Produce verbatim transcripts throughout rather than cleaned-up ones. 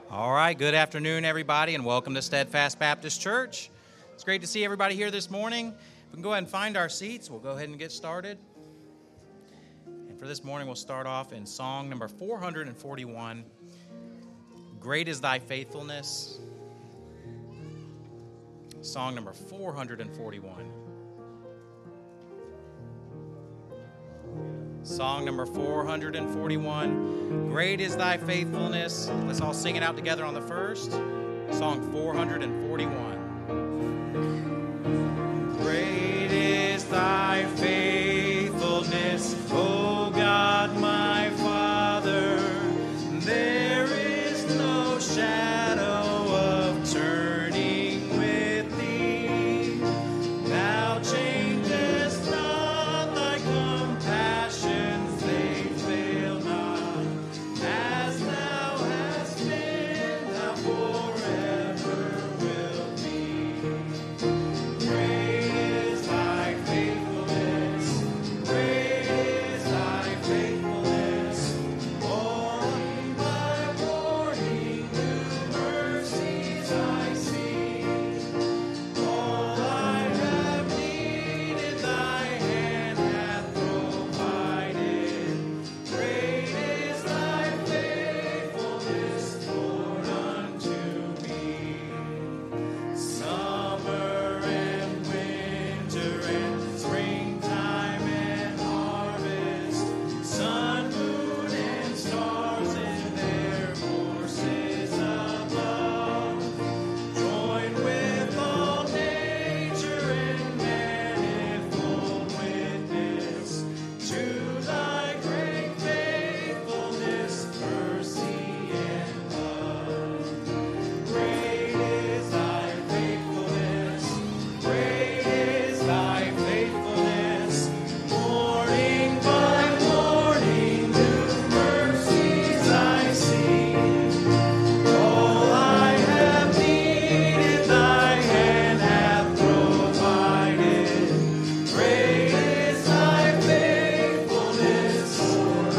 All right, good afternoon, everybody, and welcome to Steadfast Baptist Church. It's great to see everybody here this morning. If we can go ahead and find our seats, we'll go ahead and get started. And for this morning, we'll start off in song number four hundred forty-one, Great is Thy Faithfulness. Song number four hundred forty-one. Song number four hundred forty-one, Great is Thy Faithfulness. Let's all sing it out together on the first. Song four hundred forty-one. Great is Thy faithfulness, O God my Father. There is no shadow of turning with Thee. Thou changest not Thy compassions, they fail not. As Thou hast been, Thou forever wilt be. Great is Thy faithfulness, great is Thy faithfulness. Morning by morning, new mercies I see. All I have needed, Thy hand hath provided. Great is Thy faithfulness, Lord, unto me. Summer and winter and springtime and harvest, sun, moon, and stars in their courses above, join with all nature in manifold witness to Thy great faithfulness, mercy, and love. Great is Thy faithfulness, great is Thy faithfulness. Morning by morning, new mercies I see. All I have needed, Thy hand hath provided. Great is Thy faithfulness, Lord,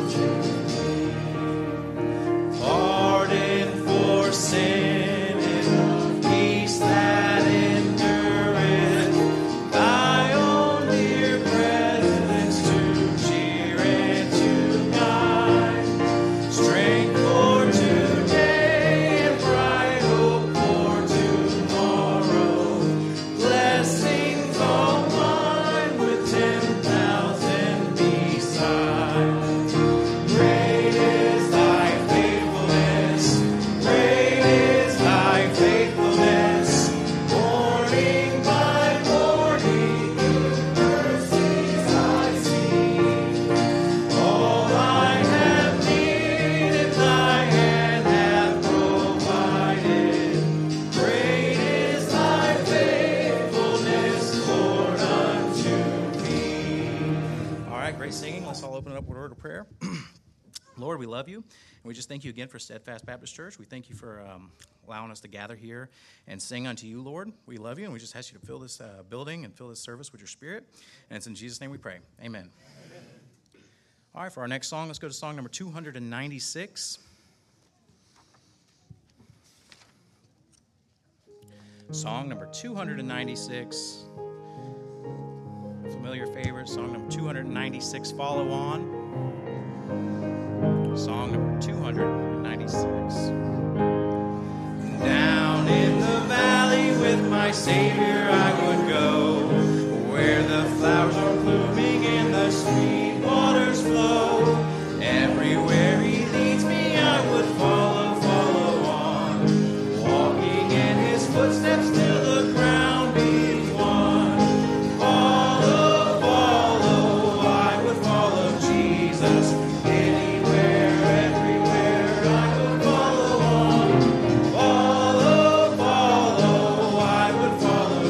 unto me. Pardon for sin and peace that endureth. Thy own dear presence to cheer and to guide. Strength for today and bright hope for tomorrow. Blessings all mine with ten thousand besides. Great is Thy faithfulness, great is Thy faithfulness. Morning by morning, new mercies I see. All I have needed, Thy hand hath provided. Great is Thy faithfulness, Lord, unto me. All right, great singing. Let's all open it up with a word of prayer. Lord, we love you, and we just thank you again for Steadfast Baptist Church. We thank you for um, allowing us to gather here and sing unto you, Lord. We love you, and we just ask you to fill this uh, building and fill this service with your Spirit. And it's in Jesus' name we pray. Amen. All right, for our next song, let's go to song number two hundred ninety-six. Song number two hundred ninety-six. A familiar favorite, song number two hundred ninety-six, Follow On. Song number two hundred ninety-six. Down in the valley with my Savior I would go, where the flowers are blooming and the sweet waters flow. Everywhere He leads me I would follow, follow on, walking in His footsteps till the ground be won. Follow, follow, I would follow Jesus. Anywhere, everywhere, I would follow on. Follow, follow, I would follow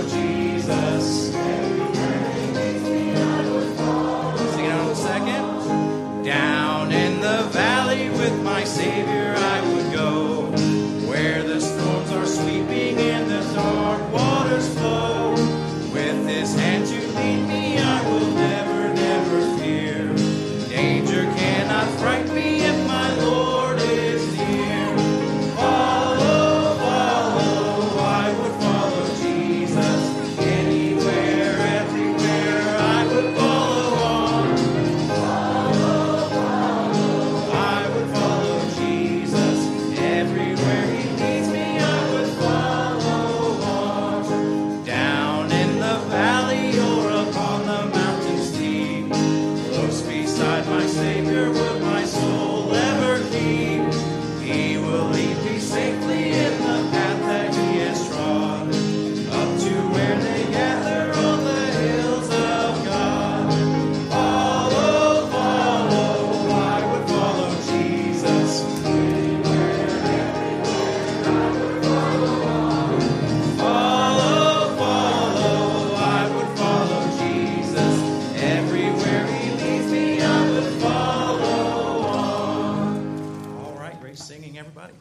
evening, everybody.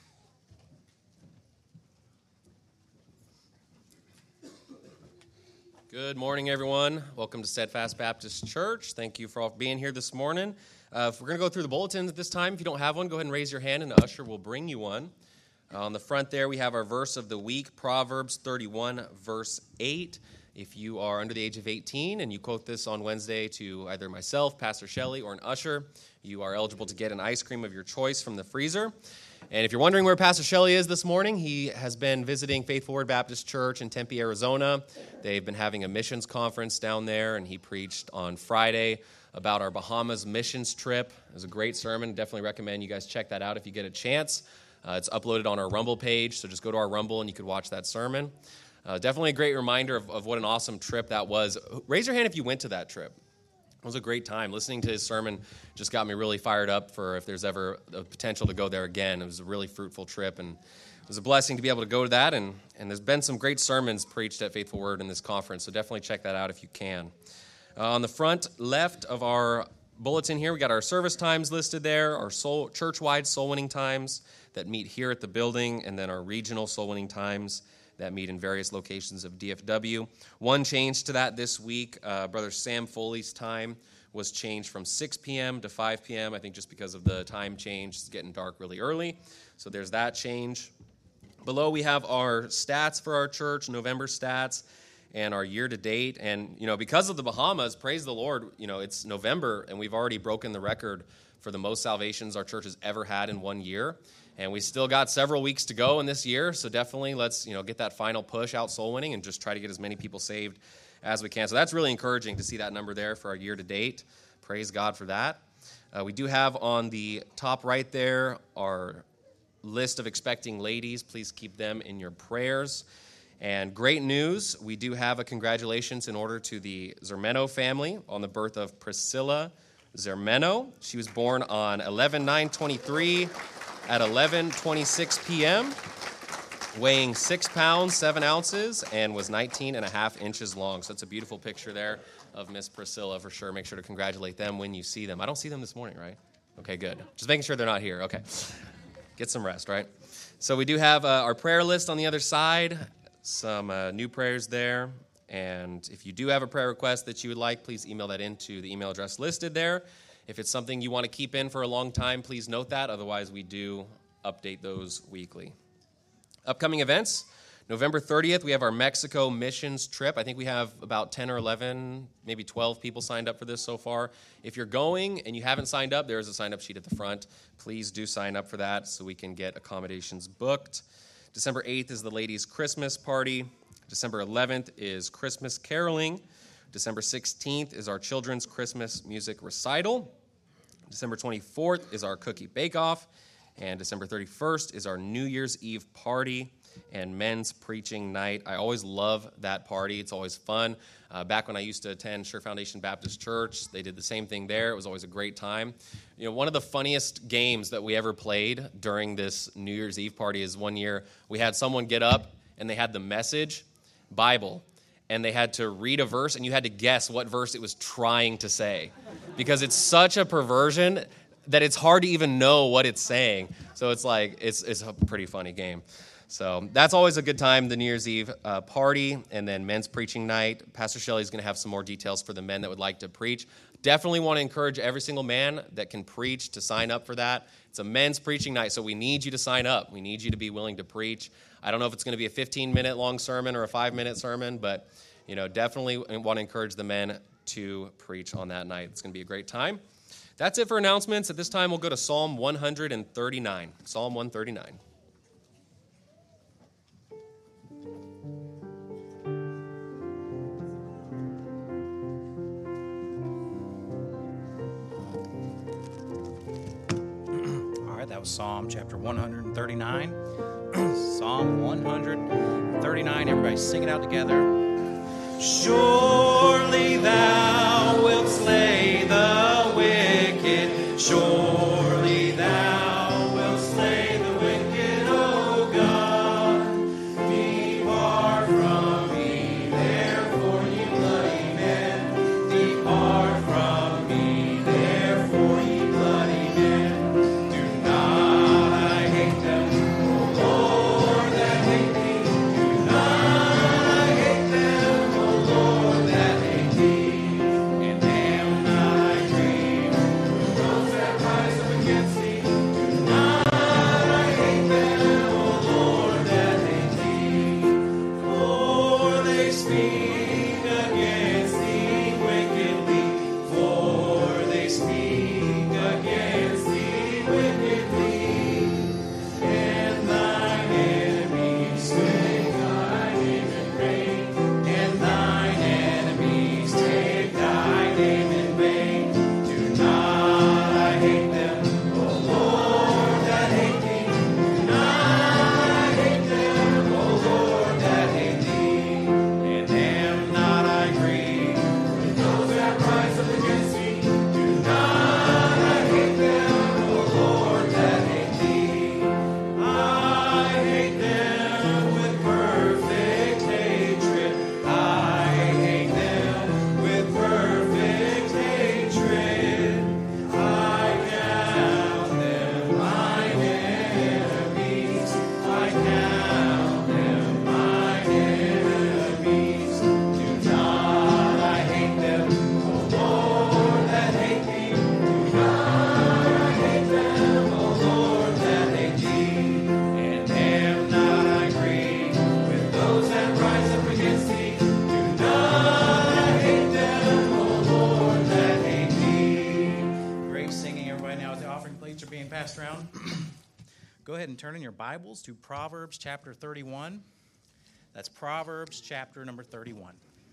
Good morning, everyone. Welcome to Steadfast Baptist Church. Thank you for all being here this morning. Uh, if we're going to go through the bulletins at this time, if you don't have one, go ahead and raise your hand, and the usher will bring you one. Uh, on the front there, we have our verse of the week, Proverbs thirty-one, verse eight. If you are under the age of eighteen and you quote this on Wednesday to either myself, Pastor Shelley, or an usher, you are eligible to get an ice cream of your choice from the freezer. And if you're wondering where Pastor Shelley is this morning, he has been visiting Faithful Word Baptist Church in Tempe, Arizona. They've been having a missions conference down there, and he preached on Friday about our Bahamas missions trip. It was a great sermon. Definitely recommend you guys check that out if you get a chance. Uh, it's uploaded on our Rumble page, so just go to our Rumble and you could watch that sermon. Uh, definitely a great reminder of, of what an awesome trip that was. Raise your hand if you went to that trip. It was a great time. Listening to his sermon just got me really fired up for if there's ever a potential to go there again. It was a really fruitful trip, and it was a blessing to be able to go to that. And, and there's been some great sermons preached at Faithful Word in this conference, so definitely check that out if you can. Uh, on the front left of our bulletin here, we got our service times listed there, our soul, church-wide soul-winning times that meet here at the building, and then our regional soul-winning times that meet in various locations of D F W. One change to that this week, uh, Brother Sam Foley's time was changed from six p.m. to five p.m., I think just because of the time change. It's getting dark really early, so there's that change. Below we have our stats for our church, November stats, and our year-to-date. And, you know, because of the Bahamas, praise the Lord, you know, it's November, and we've already broken the record for the most salvations our church has ever had in one year. And we still got several weeks to go in this year, so definitely let's, you know, get that final push out soul winning and just try to get as many people saved as we can. So that's really encouraging to see that number there for our year to date. Praise God for that. Uh, we do have on the top right there our list of expecting ladies. Please keep them in your prayers. And great news, we do have a congratulations in order to the Zermeno family on the birth of Priscilla Zermeno. She was born on eleven nine twenty-three at eleven twenty-six p.m., weighing six pounds, seven ounces, and was nineteen and a half inches long. So it's a beautiful picture there of Miss Priscilla for sure. Make sure to congratulate them when you see them. I don't see them this morning, right? Okay, good. Just making sure they're not here. Okay. Get some rest, right? So we do have uh, our prayer list on the other side, some uh, new prayers there. And if you do have a prayer request that you would like, please email that into the email address listed there. If it's something you want to keep in for a long time, please note that. Otherwise, we do update those weekly. Upcoming events, November thirtieth, we have our Mexico missions trip. I think we have about ten or eleven, maybe twelve people signed up for this so far. If you're going and you haven't signed up, there is a sign-up sheet at the front. Please do sign up for that so we can get accommodations booked. December eighth is the ladies' Christmas party. December eleventh is Christmas caroling. December sixteenth is our children's Christmas music recital. December twenty-fourth is our cookie bake-off. And December thirty-first is our New Year's Eve party and men's preaching night. I always love that party. It's always fun. Uh, back when I used to attend Sure Foundation Baptist Church, they did the same thing there. It was always a great time. You know, one of the funniest games that we ever played during this New Year's Eve party is one year we had someone get up and they had the Message Bible, and they had to read a verse, and you had to guess what verse it was trying to say, because it's such a perversion that it's hard to even know what it's saying. So it's like, it's it's a pretty funny game. So that's always a good time, the New Year's Eve uh, party, and then men's preaching night. Pastor Shelley's going to have some more details for the men that would like to preach. Definitely want to encourage every single man that can preach to sign up for that. It's a men's preaching night, so we need you to sign up. We need you to be willing to preach. I don't know if it's going to be a fifteen-minute long sermon or a five-minute sermon, but you know, definitely want to encourage the men to preach on that night. It's going to be a great time. That's it for announcements. At this time, we'll go to Psalm one thirty-nine. Psalm one thirty-nine. All right, that was Psalm chapter one thirty-nine. Psalm one thirty-nine. Everybody sing it out together. Surely thou wilt slay the wicked. Surely thou wilt slay the wicked, O God. Depart from me, therefore, ye bloody men. Depart from me, therefore, ye bloody men. Do not I Go ahead and turn in your Bibles to Proverbs chapter thirty-one. That's Proverbs chapter number thirty-one.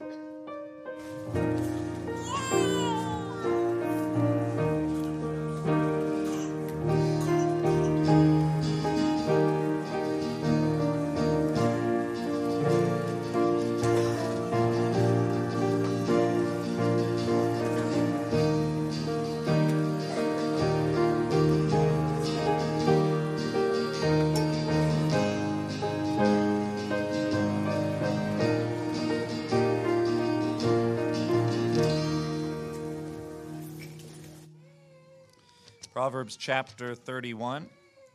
Proverbs chapter thirty-one.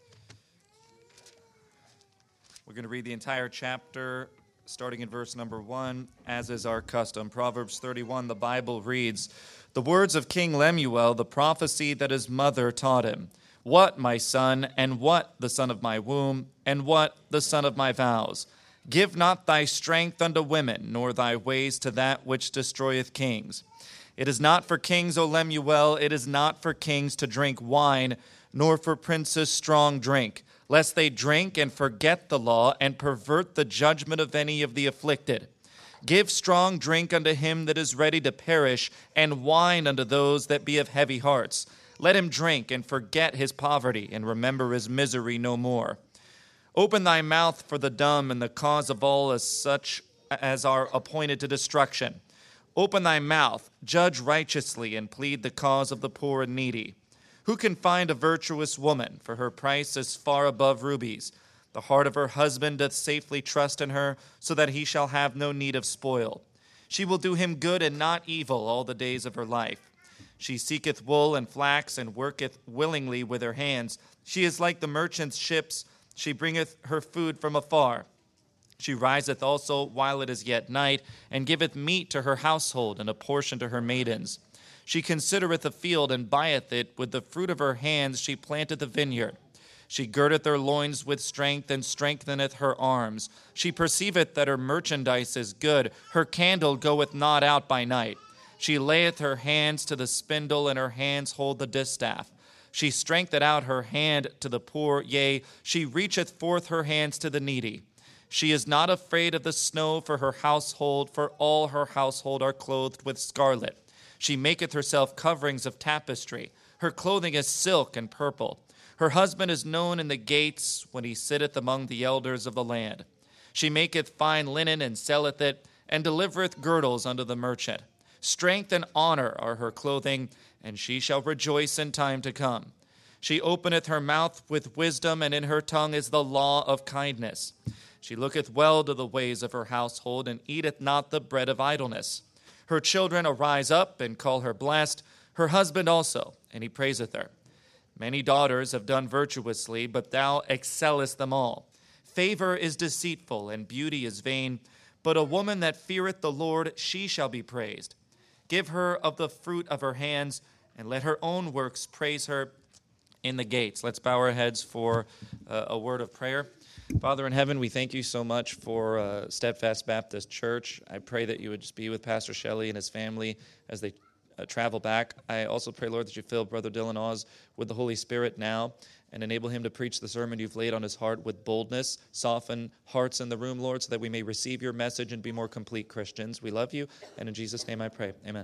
We're going to read the entire chapter, starting in verse number one, as is our custom. Proverbs thirty-one, the Bible reads, "The words of King Lemuel, the prophecy that his mother taught him. What, my son, and what, the son of my womb, and what, the son of my vows? Give not thy strength unto women, nor thy ways to that which destroyeth kings. It is not for kings, O Lemuel, it is not for kings to drink wine, nor for princes strong drink, lest they drink and forget the law and pervert the judgment of any of the afflicted. Give strong drink unto him that is ready to perish, and wine unto those that be of heavy hearts. Let him drink and forget his poverty, and remember his misery no more. Open thy mouth for the dumb, and the cause of all as such as are appointed to destruction. Open thy mouth, judge righteously, and plead the cause of the poor and needy. Who can find a virtuous woman? For her price is far above rubies. The heart of her husband doth safely trust in her, so that he shall have no need of spoil. She will do him good and not evil all the days of her life. She seeketh wool and flax, and worketh willingly with her hands. She is like the merchant's ships. She bringeth her food from afar. She riseth also while it is yet night, and giveth meat to her household, and a portion to her maidens. She considereth a field, and buyeth it. With the fruit of her hands she planteth a vineyard. She girdeth her loins with strength, and strengtheneth her arms. She perceiveth that her merchandise is good. Her candle goeth not out by night. She layeth her hands to the spindle, and her hands hold the distaff. She strengtheneth out her hand to the poor, yea, she reacheth forth her hands to the needy. She is not afraid of the snow for her household, for all her household are clothed with scarlet. She maketh herself coverings of tapestry. Her clothing is silk and purple. Her husband is known in the gates when he sitteth among the elders of the land. She maketh fine linen and selleth it, and delivereth girdles unto the merchant. Strength and honor are her clothing, and she shall rejoice in time to come. She openeth her mouth with wisdom, and in her tongue is the law of kindness. She looketh well to the ways of her household, and eateth not the bread of idleness. Her children arise up and call her blessed, her husband also, and he praiseth her. Many daughters have done virtuously, but thou excellest them all. Favor is deceitful, and beauty is vain, but a woman that feareth the Lord, she shall be praised. Give her of the fruit of her hands, and let her own works praise her in the gates." Let's bow our heads for uh, a word of prayer. Father in heaven, we thank you so much for uh, Steadfast Baptist Church. I pray that you would just be with Pastor Shelley and his family as they uh, travel back. I also pray, Lord, that you fill Brother Dylan Oz with the Holy Spirit now and enable him to preach the sermon you've laid on his heart with boldness. Soften hearts in the room, Lord, so that we may receive your message and be more complete Christians. We love you, and in Jesus' name I pray. Amen.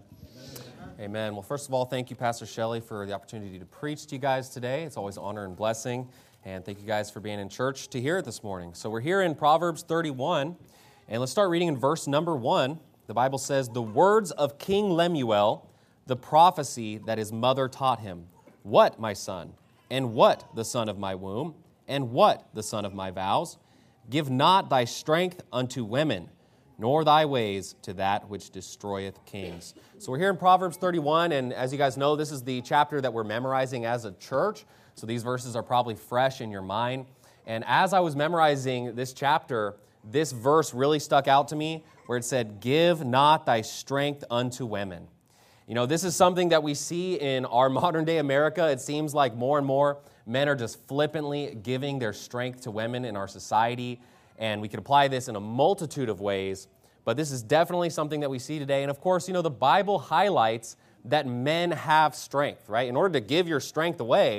Amen. Well, first of all, thank you, Pastor Shelley, for the opportunity to preach to you guys today. It's always an honor and blessing. And thank you guys for being in church to hear it this morning. So we're here in Proverbs thirty-one, and let's start reading in verse number one. The Bible says, "The words of King Lemuel, the prophecy that his mother taught him. What, my son, and what, the son of my womb, and what, the son of my vows? Give not thy strength unto women, nor thy ways to that which destroyeth kings." So we're here in Proverbs thirty-one, and as you guys know, this is the chapter that we're memorizing as a church. So these verses are probably fresh in your mind. And as I was memorizing this chapter, this verse really stuck out to me where it said, "Give not thy strength unto women." You know, this is something that we see in our modern day America. It seems like more and more men are just flippantly giving their strength to women in our society. And we can apply this in a multitude of ways. But this is definitely something that we see today. And of course, you know, the Bible highlights that men have strength, right? In order to give your strength away,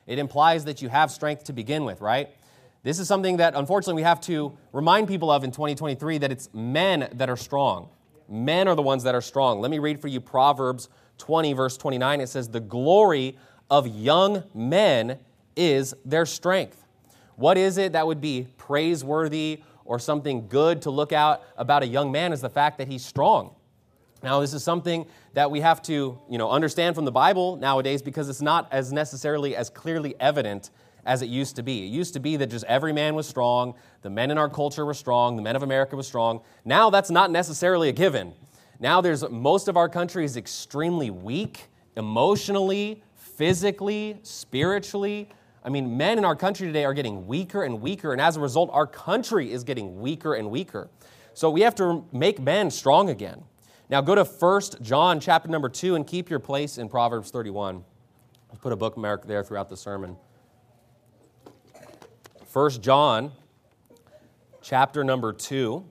It implies that you have strength to begin with, right? This is something that, unfortunately, we have to remind people of in twenty twenty-three, that it's men that are strong. Men are the ones that are strong. Let me read for you Proverbs twenty, verse twenty-nine. It says, "The glory of young men is their strength." What is it that would be praiseworthy or something good to look out about a young man is the fact that he's strong. Now, this is something that we have to, you know, understand from the Bible nowadays because it's not as necessarily as clearly evident as it used to be. It used to be that just every man was strong, the men in our culture were strong, the men of America were strong. Now that's not necessarily a given. Now there's most of our country is extremely weak, emotionally, physically, spiritually. I mean, men in our country today are getting weaker and weaker, and as a result, our country is getting weaker and weaker. So we have to make men strong again. Now go to First John chapter number two and keep your place in Proverbs thirty-one. I'll put a bookmark there throughout the sermon. First John chapter number two.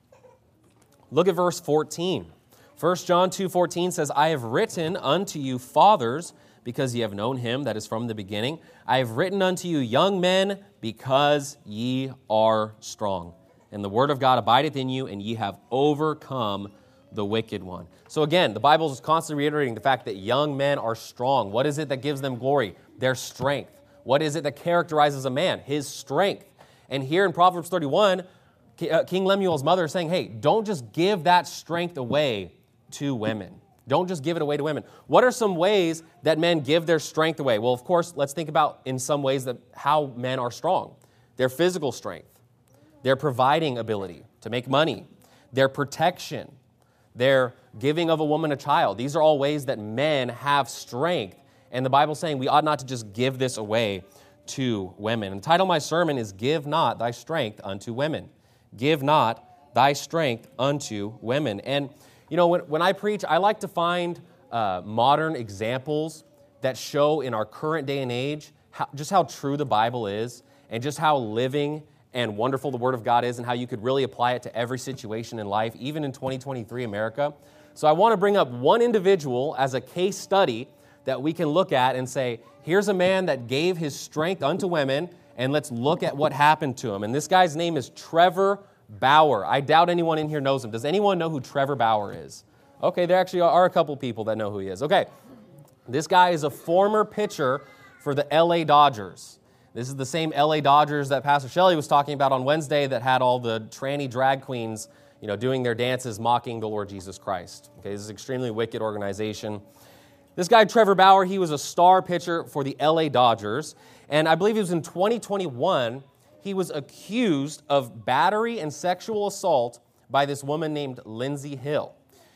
Look at verse fourteen. First John two fourteen says, "I have written unto you, fathers, because ye have known him that is from the beginning. I have written unto you, young men, because ye are strong. And the word of God abideth in you, and ye have overcome the wicked one." So again, the Bible is constantly reiterating the fact that young men are strong. What is it that gives them glory? Their strength. What is it that characterizes a man? His strength. And here in Proverbs thirty-one, King Lemuel's mother is saying, hey, don't just give that strength away to women. Don't just give it away to women. What are some ways that men give their strength away? Well, of course, let's think about in some ways that how men are strong. Their physical strength, their providing ability to make money, their protection, their giving of a woman a child. These are all ways that men have strength. And the Bible's saying we ought not to just give this away to women. And the title of my sermon is "Give Not Thy Strength Unto Women." Give not thy strength unto women. And, you know, when, when I preach, I like to find uh, modern examples that show in our current day and age how, just how true the Bible is and just how living and wonderful the Word of God is and how you could really apply it to every situation in life, even in twenty twenty-three America. So I want to bring up one individual as a case study that we can look at and say, here's a man that gave his strength unto women, and let's look at what happened to him. And this guy's name is Trevor Bauer. I doubt anyone in here knows him. Does anyone know who Trevor Bauer is? Okay, there actually are a couple people that know who he is. Okay, this guy is a former pitcher for the L A Dodgers. This is the same L A Dodgers that Pastor Shelley was talking about on Wednesday that had all the tranny drag queens, you know, doing their dances mocking the Lord Jesus Christ. Okay, this is an extremely wicked organization. This guy, Trevor Bauer, he was a star pitcher for the L A Dodgers, and I believe it was in twenty twenty-one, he was accused of battery and sexual assault by this woman named Lindsey Hill.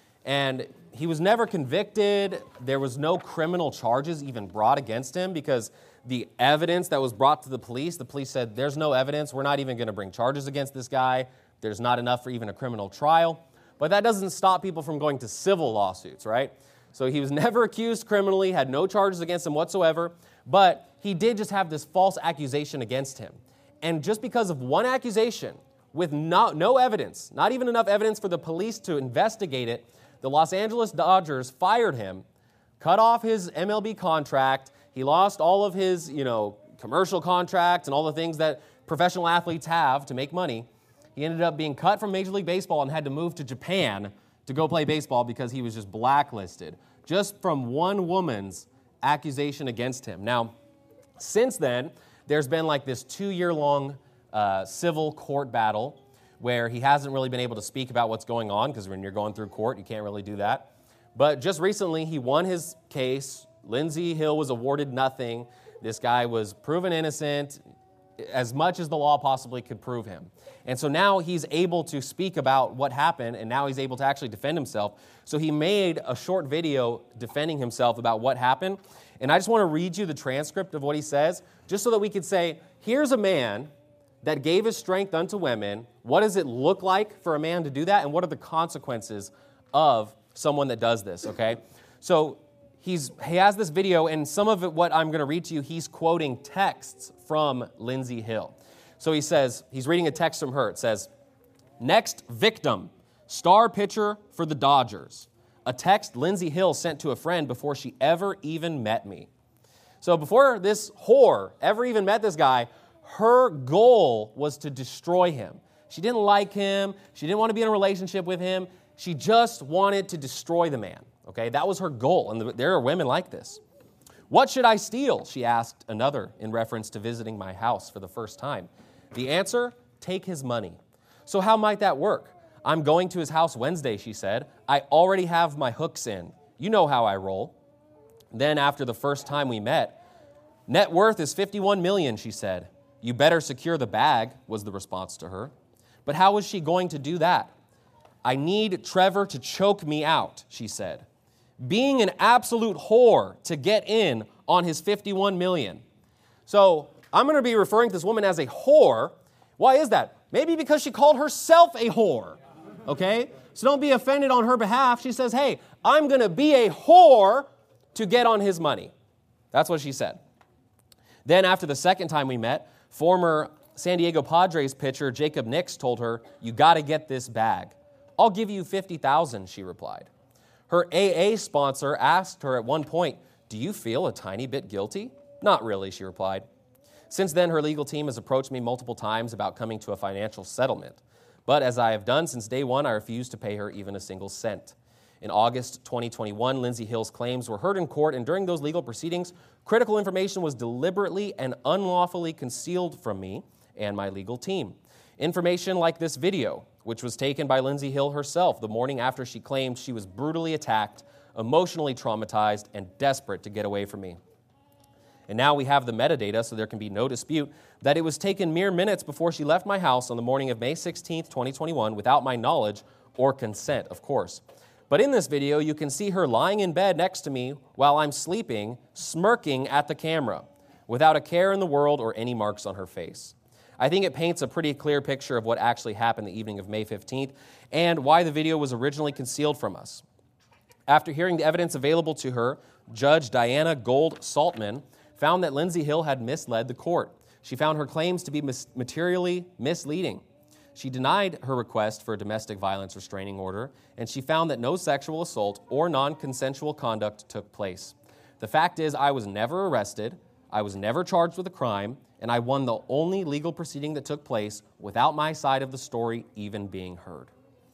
And he was never convicted. There was no criminal charges even brought against him because the evidence that was brought to the police, the police said, there's no evidence. We're not even going to bring charges against this guy. There's not enough for even a criminal trial. But that doesn't stop people from going to civil lawsuits, right? So he was never accused criminally, had no charges against him whatsoever, but he did just have this false accusation against him. And just because of one accusation, with no, no evidence, not even enough evidence for the police to investigate it, the Los Angeles Dodgers fired him, cut off his M L B contract. He lost all of his, you know, commercial contracts and all the things that professional athletes have to make money. He ended up being cut from Major League Baseball and had to move to Japan to go play baseball because he was just blacklisted, just from one woman's accusation against him. Now, since then, there's been like this two-year-long uh, civil court battle where he hasn't really been able to speak about what's going on because when you're going through court, you can't really do that. But just recently, he won his case. Lindsey Hill was awarded nothing. This guy was proven innocent as much as the law possibly could prove him. And so now he's able to speak about what happened, and now he's able to actually defend himself. So he made a short video defending himself about what happened. And I just want to read you the transcript of what he says, just so that we could say, here's a man that gave his strength unto women. What does it look like for a man to do that? And what are the consequences of someone that does this, okay? So he's he has this video, and some of it, what I'm going to read to you, he's quoting texts from Lindsey Hill. So he says, he's reading a text from her. It says, "Next victim, star pitcher for the Dodgers. A text Lindsey Hill sent to a friend before she ever even met me." So before this whore ever even met this guy, her goal was to destroy him. She didn't like him. She didn't want to be in a relationship with him. She just wanted to destroy the man. Okay, that was her goal, and there are women like this. What should I steal? She asked another in reference to visiting my house for the first time. The answer, take his money. So how might that work? I'm going to his house Wednesday, she said. I already have my hooks in. You know how I roll. Then after the first time we met, net worth is fifty-one million dollars, she said. You better secure the bag, was the response to her. But how was she going to do that? I need Trevor to choke me out, she said. Being an absolute whore to get in on his fifty-one million dollars. So I'm going to be referring to this woman as a whore. Why is that? Maybe because she called herself a whore, okay? So don't be offended on her behalf. She says, hey, I'm going to be a whore to get on his money. That's what she said. Then after the second time we met, former San Diego Padres pitcher Jacob Nix told her, you got to get this bag. I'll give you fifty thousand dollars, she replied. Her A A sponsor asked her at one point, do you feel a tiny bit guilty? Not really, she replied. Since then, her legal team has approached me multiple times about coming to a financial settlement. But as I have done since day one, I refuse to pay her even a single cent. In August twenty twenty-one, Lindsay Hill's claims were heard in court, and during those legal proceedings, critical information was deliberately and unlawfully concealed from me and my legal team. Information like this video, which was taken by Lindsay Hill herself the morning after she claimed she was brutally attacked, emotionally traumatized, and desperate to get away from me. And now we have the metadata, so there can be no dispute that it was taken mere minutes before she left my house on the morning of May sixteenth, twenty twenty-one, without my knowledge or consent, of course. But in this video, you can see her lying in bed next to me while I'm sleeping, smirking at the camera, without a care in the world or any marks on her face. I think it paints a pretty clear picture of what actually happened the evening of May fifteenth and why the video was originally concealed from us. After hearing the evidence available to her, Judge Diana Gold Saltman found that Lindsay Hill had misled the court. She found her claims to be mis- materially misleading. She denied her request for a domestic violence restraining order, and she found that no sexual assault or non-consensual conduct took place. The fact is, I was never arrested, I was never charged with a crime, and I won the only legal proceeding that took place without my side of the story even being heard.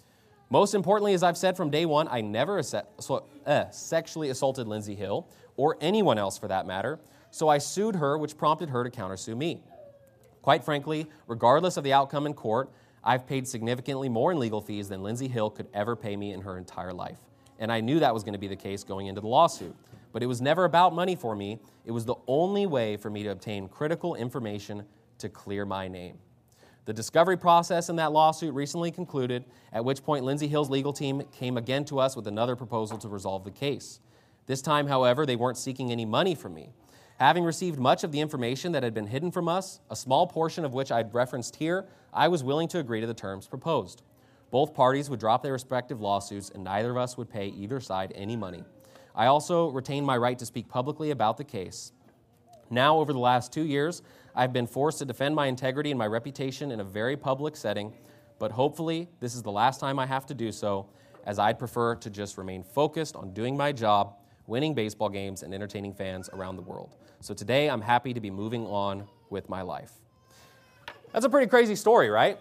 Most importantly, as I've said from day one, I never assa- so, uh, sexually assaulted Lindsay Hill, or anyone else for that matter, so I sued her, which prompted her to countersue me. Quite frankly, regardless of the outcome in court, I've paid significantly more in legal fees than Lindsay Hill could ever pay me in her entire life. And I knew that was going to be the case going into the lawsuit. But it was never about money for me. It was the only way for me to obtain critical information to clear my name. The discovery process in that lawsuit recently concluded, at which point Lindsay Hill's legal team came again to us with another proposal to resolve the case. This time, however, they weren't seeking any money from me. Having received much of the information that had been hidden from us, a small portion of which I'd referenced here, I was willing to agree to the terms proposed. Both parties would drop their respective lawsuits, and neither of us would pay either side any money. I also retained my right to speak publicly about the case. Now, over the last two years, I've been forced to defend my integrity and my reputation in a very public setting, but hopefully this is the last time I have to do so, as I'd prefer to just remain focused on doing my job, winning baseball games, and entertaining fans around the world. So today, I'm happy to be moving on with my life. That's a pretty crazy story, right?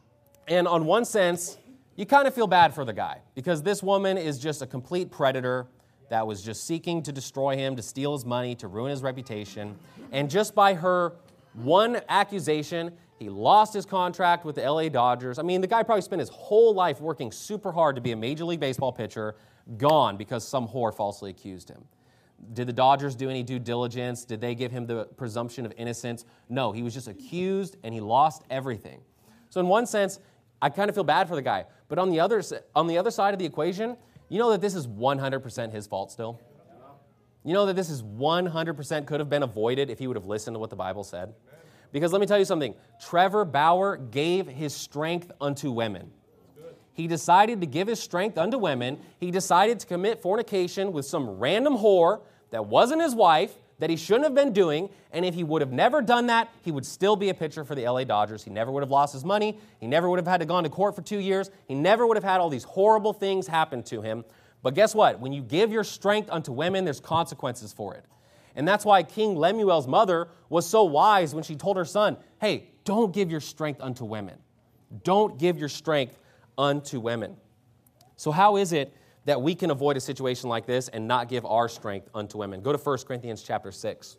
And on one sense, you kind of feel bad for the guy, because this woman is just a complete predator that was just seeking to destroy him, to steal his money, to ruin his reputation. And just by her one accusation, he lost his contract with the L A Dodgers. I mean, the guy probably spent his whole life working super hard to be a Major League Baseball pitcher, gone because some whore falsely accused him. Did the Dodgers do any due diligence? Did they give him the presumption of innocence? No, he was just accused and he lost everything. So in one sense, I kind of feel bad for the guy. But on the other, on the other side of the equation, you know that this is one hundred percent his fault still? You know that this is one hundred percent could have been avoided if he would have listened to what the Bible said? Because let me tell you something. Trevor Bauer gave his strength unto women. He decided to give his strength unto women. He decided to commit fornication with some random whore that wasn't his wife, that he shouldn't have been doing, and if he would have never done that, he would still be a pitcher for the L A Dodgers. He never would have lost his money. He never would have had to go to court for two years. He never would have had all these horrible things happen to him. But guess what? When you give your strength unto women, there's consequences for it. And that's why King Lemuel's mother was so wise when she told her son, hey, don't give your strength unto women. Don't give your strength unto women. So how is it that we can avoid a situation like this and not give our strength unto women? Go to First Corinthians chapter six.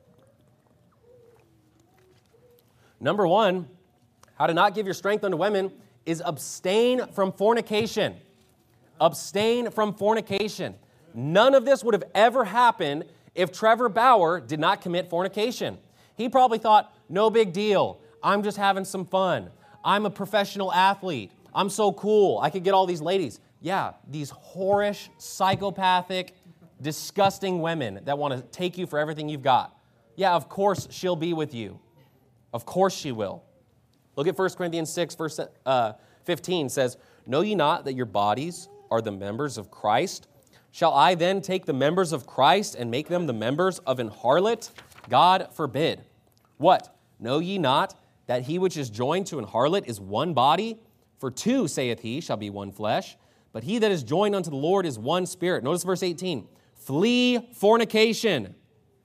Number one, how to not give your strength unto women is abstain from fornication. Abstain from fornication. None of this would have ever happened if Trevor Bauer did not commit fornication. He probably thought, no big deal. I'm just having some fun. I'm a professional athlete. I'm so cool. I could get all these ladies. Yeah, these whorish, psychopathic, disgusting women that want to take you for everything you've got. Yeah, of course she'll be with you. Of course she will. Look at First Corinthians six, verse uh, fifteen says, know ye not that your bodies are the members of Christ? Shall I then take the members of Christ and make them the members of an harlot? God forbid. What? Know ye not that he which is joined to an harlot is one body? For two, saith he, shall be one flesh. But he that is joined unto the Lord is one spirit. Notice verse eighteen. Flee fornication.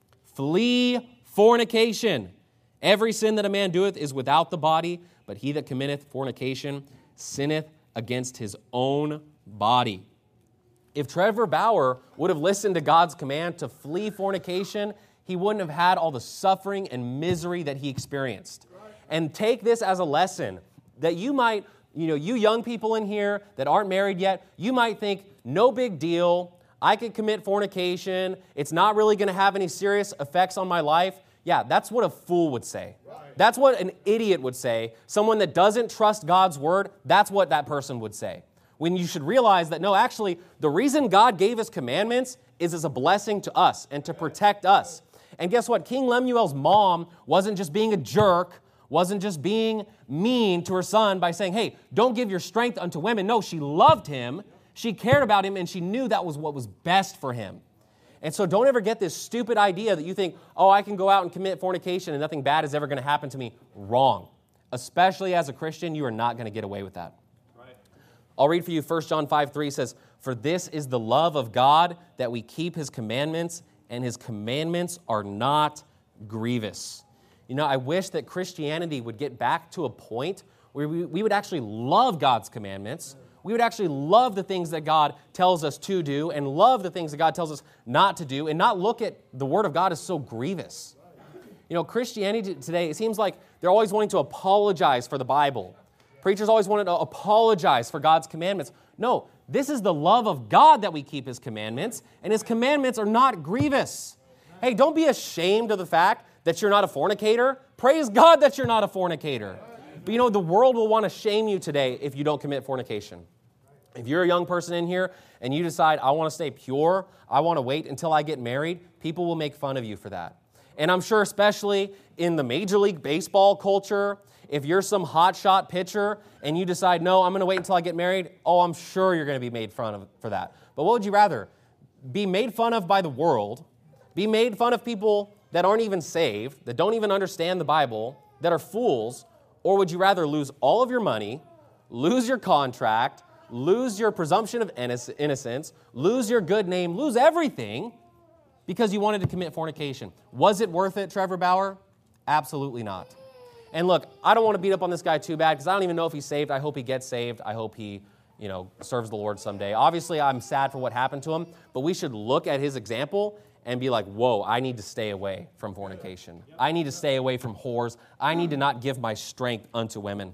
Flee fornication. Every sin that a man doeth is without the body, but he that committeth fornication sinneth against his own body. If Trevor Bauer would have listened to God's command to flee fornication, he wouldn't have had all the suffering and misery that he experienced. And take this as a lesson that you might, you know, you young people in here that aren't married yet, you might think, no big deal, I could commit fornication, it's not really going to have any serious effects on my life. Yeah, that's what a fool would say. That's what an idiot would say. Someone that doesn't trust God's word, that's what that person would say. When you should realize that, no, actually, the reason God gave his commandments is as a blessing to us and to protect us. And guess what? King Lemuel's mom wasn't just being a jerk, wasn't just being mean to her son by saying, hey, don't give your strength unto women. No, she loved him, she cared about him, and she knew that was what was best for him. And so don't ever get this stupid idea that you think, oh, I can go out and commit fornication and nothing bad is ever going to happen to me. Wrong. Especially as a Christian, you are not going to get away with that. Right. I'll read for you First John five three says, for this is the love of God, that we keep his commandments, and his commandments are not grievous. You know, I wish that Christianity would get back to a point where we, we would actually love God's commandments. We would actually love the things that God tells us to do and love the things that God tells us not to do and not look at the Word of God as so grievous. You know, Christianity today, it seems like they're always wanting to apologize for the Bible. Preachers always wanted to apologize for God's commandments. No, this is the love of God that we keep his commandments, and his commandments are not grievous. Hey, don't be ashamed of the fact that you're not a fornicator. Praise God that you're not a fornicator. But you know, the world will want to shame you today if you don't commit fornication. If you're a young person in here and you decide, I want to stay pure, I want to wait until I get married, people will make fun of you for that. And I'm sure especially in the Major League Baseball culture, if you're some hotshot pitcher and you decide, no, I'm going to wait until I get married, oh, I'm sure you're going to be made fun of for that. But what would you rather? Be made fun of by the world, be made fun of people that aren't even saved, that don't even understand the Bible, that are fools, or would you rather lose all of your money, lose your contract, lose your presumption of innocence, lose your good name, lose everything because you wanted to commit fornication? Was it worth it, Trevor Bauer? Absolutely not. And look, I don't want to beat up on this guy too bad because I don't even know if he's saved. I hope he gets saved. I hope he, you know, serves the Lord someday. Obviously, I'm sad for what happened to him, but we should look at his example and be like, whoa, I need to stay away from fornication. I need to stay away from whores. I need to not give my strength unto women.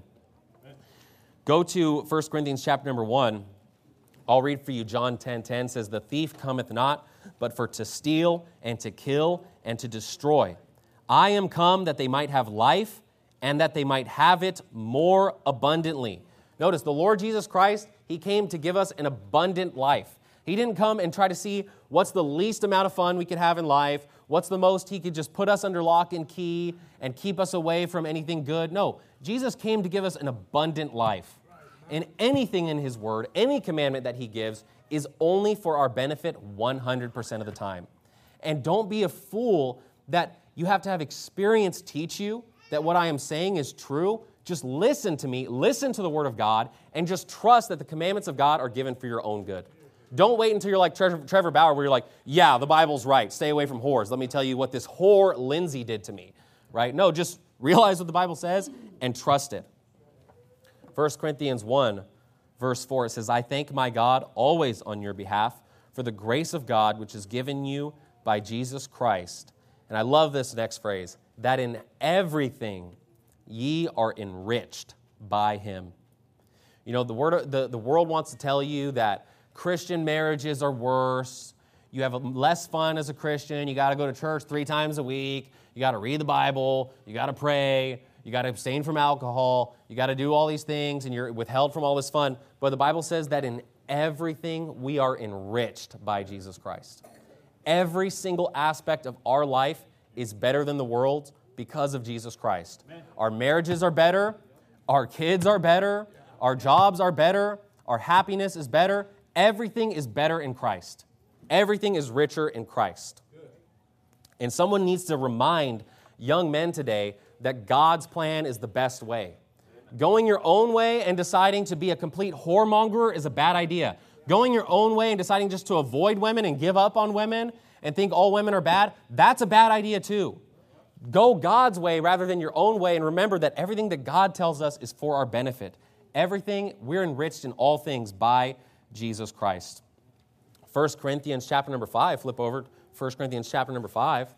Go to First Corinthians chapter number one. I'll read for you. John ten ten says, the thief cometh not, but for to steal and to kill and to destroy. I am come that they might have life and that they might have it more abundantly. Notice, the Lord Jesus Christ, he came to give us an abundant life. He didn't come and try to see what's the least amount of fun we could have in life, what's the most he could just put us under lock and key and keep us away from anything good. No, Jesus came to give us an abundant life. And anything in his word, any commandment that he gives is only for our benefit one hundred percent of the time. And don't be a fool that you have to have experience teach you that what I am saying is true. Just listen to me, listen to the word of God, and just trust that the commandments of God are given for your own good. Don't wait until you're like Trevor, Trevor Bauer where you're like, yeah, the Bible's right. Stay away from whores. Let me tell you what this whore Lindsay did to me, right? No, just realize what the Bible says and trust it. First Corinthians one, verse four, it says, I thank my God always on your behalf for the grace of God which is given you by Jesus Christ. And I love this next phrase, that in everything ye are enriched by him. You know, the, word, the, the world wants to tell you that Christian marriages are worse. You have less fun as a Christian. You got to go to church three times a week. You got to read the Bible. You got to pray. You got to abstain from alcohol. You got to do all these things, and you're withheld from all this fun. But the Bible says that in everything we are enriched by Jesus Christ. Every single aspect of our life is better than the world's because of Jesus Christ. Amen. Our marriages are better. Our kids are better. Our jobs are better. Our happiness is better. Everything is better in Christ. Everything is richer in Christ. Good. And someone needs to remind young men today that God's plan is the best way. Going your own way and deciding to be a complete whoremonger is a bad idea. Going your own way and deciding just to avoid women and give up on women and think all women are bad, that's a bad idea too. Go God's way rather than your own way, and remember that everything that God tells us is for our benefit. Everything, we're enriched in all things by Jesus Christ. First Corinthians chapter number five, flip over, First Corinthians chapter number five.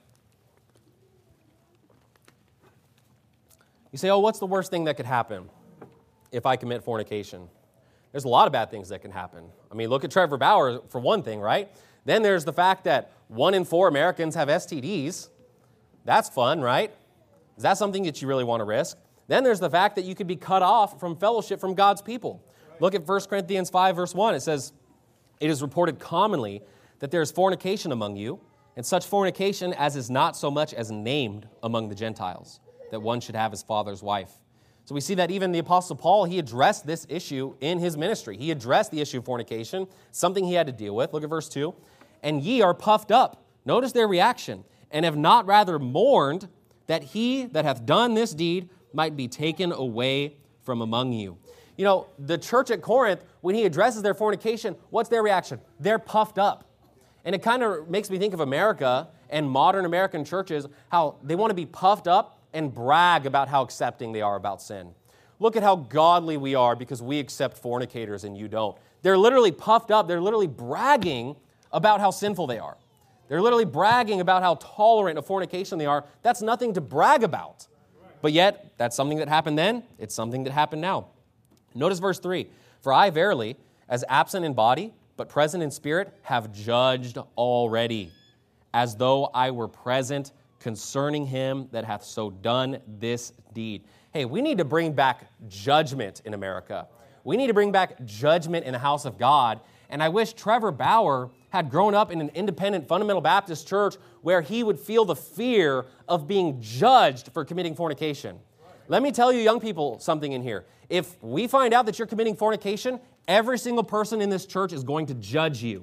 You say, oh, what's the worst thing that could happen if I commit fornication? There's a lot of bad things that can happen. I mean, look at Trevor Bauer for one thing, right? Then there's the fact that one in four Americans have S T Ds. That's fun, right? Is that something that you really want to risk? Then there's the fact that you could be cut off from fellowship from God's people. Look at First Corinthians five, verse one. It says, it is reported commonly that there is fornication among you, and such fornication as is not so much as named among the Gentiles, that one should have his father's wife. So we see that even the Apostle Paul, he addressed this issue in his ministry. He addressed the issue of fornication, something he had to deal with. Look at verse two. And ye are puffed up. Notice their reaction. And have not rather mourned that he that hath done this deed might be taken away from among you. You know, the church at Corinth, when he addresses their fornication, what's their reaction? They're puffed up. And it kind of makes me think of America and modern American churches, how they want to be puffed up and brag about how accepting they are about sin. Look at how godly we are because we accept fornicators and you don't. They're literally puffed up. They're literally bragging about how sinful they are. They're literally bragging about how tolerant of fornication they are. That's nothing to brag about. But yet, that's something that happened then. It's something that happened now. Notice verse three. For I verily, as absent in body, but present in spirit, have judged already, as though I were present concerning him that hath so done this deed. Hey, we need to bring back judgment in America. We need to bring back judgment in the house of God. And I wish Trevor Bauer had grown up in an independent fundamental Baptist church where he would feel the fear of being judged for committing fornication. Let me tell you, young people, something in here. If we find out that you're committing fornication, every single person in this church is going to judge you.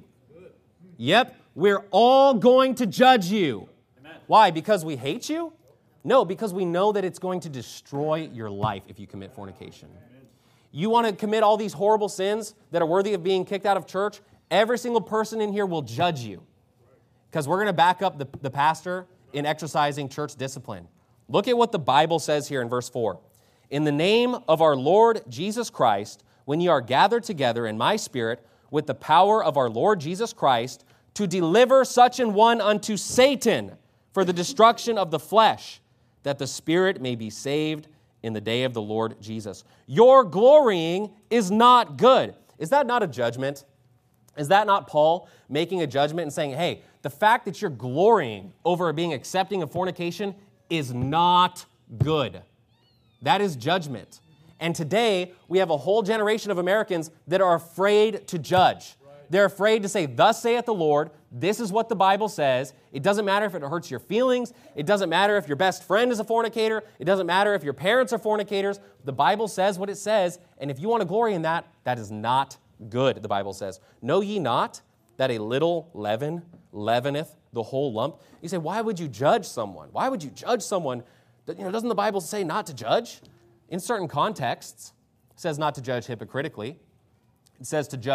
Yep, we're all going to judge you. Amen. Why? Because we hate you? No, because we know that it's going to destroy your life if you commit fornication. Amen. You want to commit all these horrible sins that are worthy of being kicked out of church? Every single person in here will judge you because we're going to back up the, the pastor in exercising church discipline. Look at what the Bible says here in verse four. In the name of our Lord Jesus Christ, when ye are gathered together in my spirit with the power of our Lord Jesus Christ, to deliver such an one unto Satan for the destruction of the flesh, that the spirit may be saved in the day of the Lord Jesus. Your glorying is not good. Is that not a judgment? Is that not Paul making a judgment and saying, hey, the fact that you're glorying over being accepting of fornication is not good. That is judgment. And today, we have a whole generation of Americans that are afraid to judge. They're afraid to say, thus saith the Lord, this is what the Bible says. It doesn't matter if it hurts your feelings. It doesn't matter if your best friend is a fornicator. It doesn't matter if your parents are fornicators. The Bible says what it says, and if you want to glory in that, that is not good, the Bible says. Know ye not that a little leaven leaveneth the whole lump? You say, why would you judge someone? Why would you judge someone? You know, doesn't the Bible say not to judge? In certain contexts, it says not to judge hypocritically. It says to judge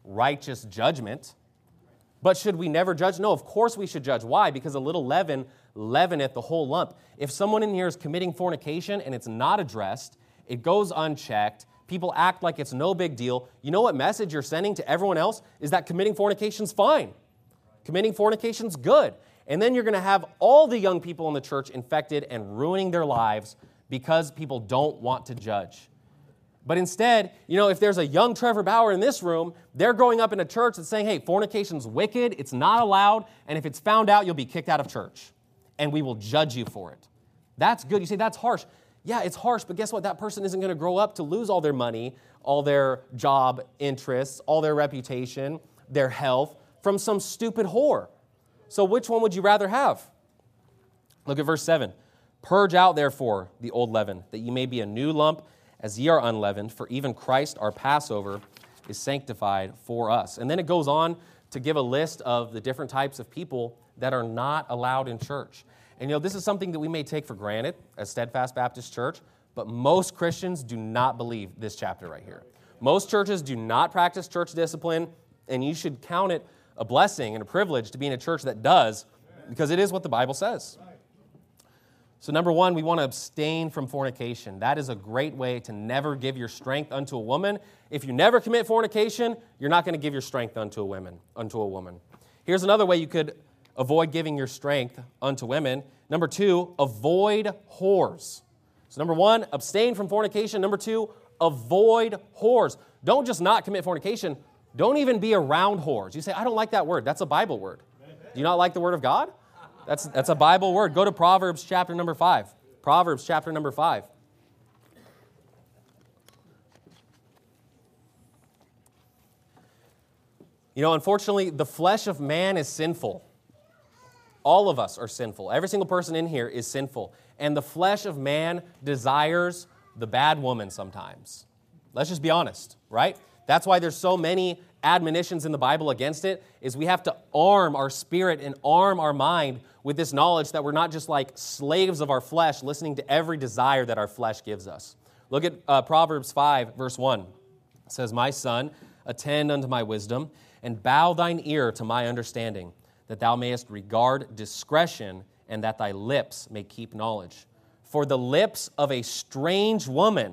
righteous judgment. But should we never judge? No, of course we should judge. Why? Because a little leaven leaveneth the whole lump. If someone in here is committing fornication and it's not addressed, it goes unchecked, people act like it's no big deal, you know what message you're sending to everyone else is that committing fornication's fine. Committing fornication's good. And then you're going to have all the young people in the church infected and ruining their lives because people don't want to judge. But instead, you know, if there's a young Trevor Bauer in this room, they're growing up in a church that's saying, hey, fornication's wicked, it's not allowed, and if it's found out, you'll be kicked out of church, and we will judge you for it. That's good. You say, that's harsh. Yeah, it's harsh, but guess what? That person isn't going to grow up to lose all their money, all their job interests, all their reputation, their health from some stupid whore. So which one would you rather have? Look at verse seven. Purge out, therefore, the old leaven, that ye may be a new lump, as ye are unleavened, for even Christ our Passover is sanctified for us. And then it goes on to give a list of the different types of people that are not allowed in church. And you know, this is something that we may take for granted as Steadfast Baptist Church, but most Christians do not believe this chapter right here. Most churches do not practice church discipline, and you should count it a blessing and a privilege to be in a church that does, because it is what the Bible says. So number one, we want to abstain from fornication. That is a great way to never give your strength unto a woman. If you never commit fornication, you're not going to give your strength unto a woman. Unto a woman. Here's another way you could avoid giving your strength unto women. Number two, avoid whores. So number one, abstain from fornication. Number two, avoid whores. Don't just not commit fornication. Don't even be around whores. You say, I don't like that word. That's a Bible word. Do you not like the word of God? That's, that's a Bible word. Go to Proverbs chapter number five. Proverbs chapter number five. You know, unfortunately, the flesh of man is sinful. All of us are sinful. Every single person in here is sinful. And the flesh of man desires the bad woman sometimes. Let's just be honest, right? That's why there's so many admonitions in the Bible against it, is we have to arm our spirit and arm our mind with this knowledge that we're not just like slaves of our flesh, listening to every desire that our flesh gives us. Look at uh, Proverbs five, verse one. It says, my son, attend unto my wisdom, and bow thine ear to my understanding, that thou mayest regard discretion, and that thy lips may keep knowledge. For the lips of a strange woman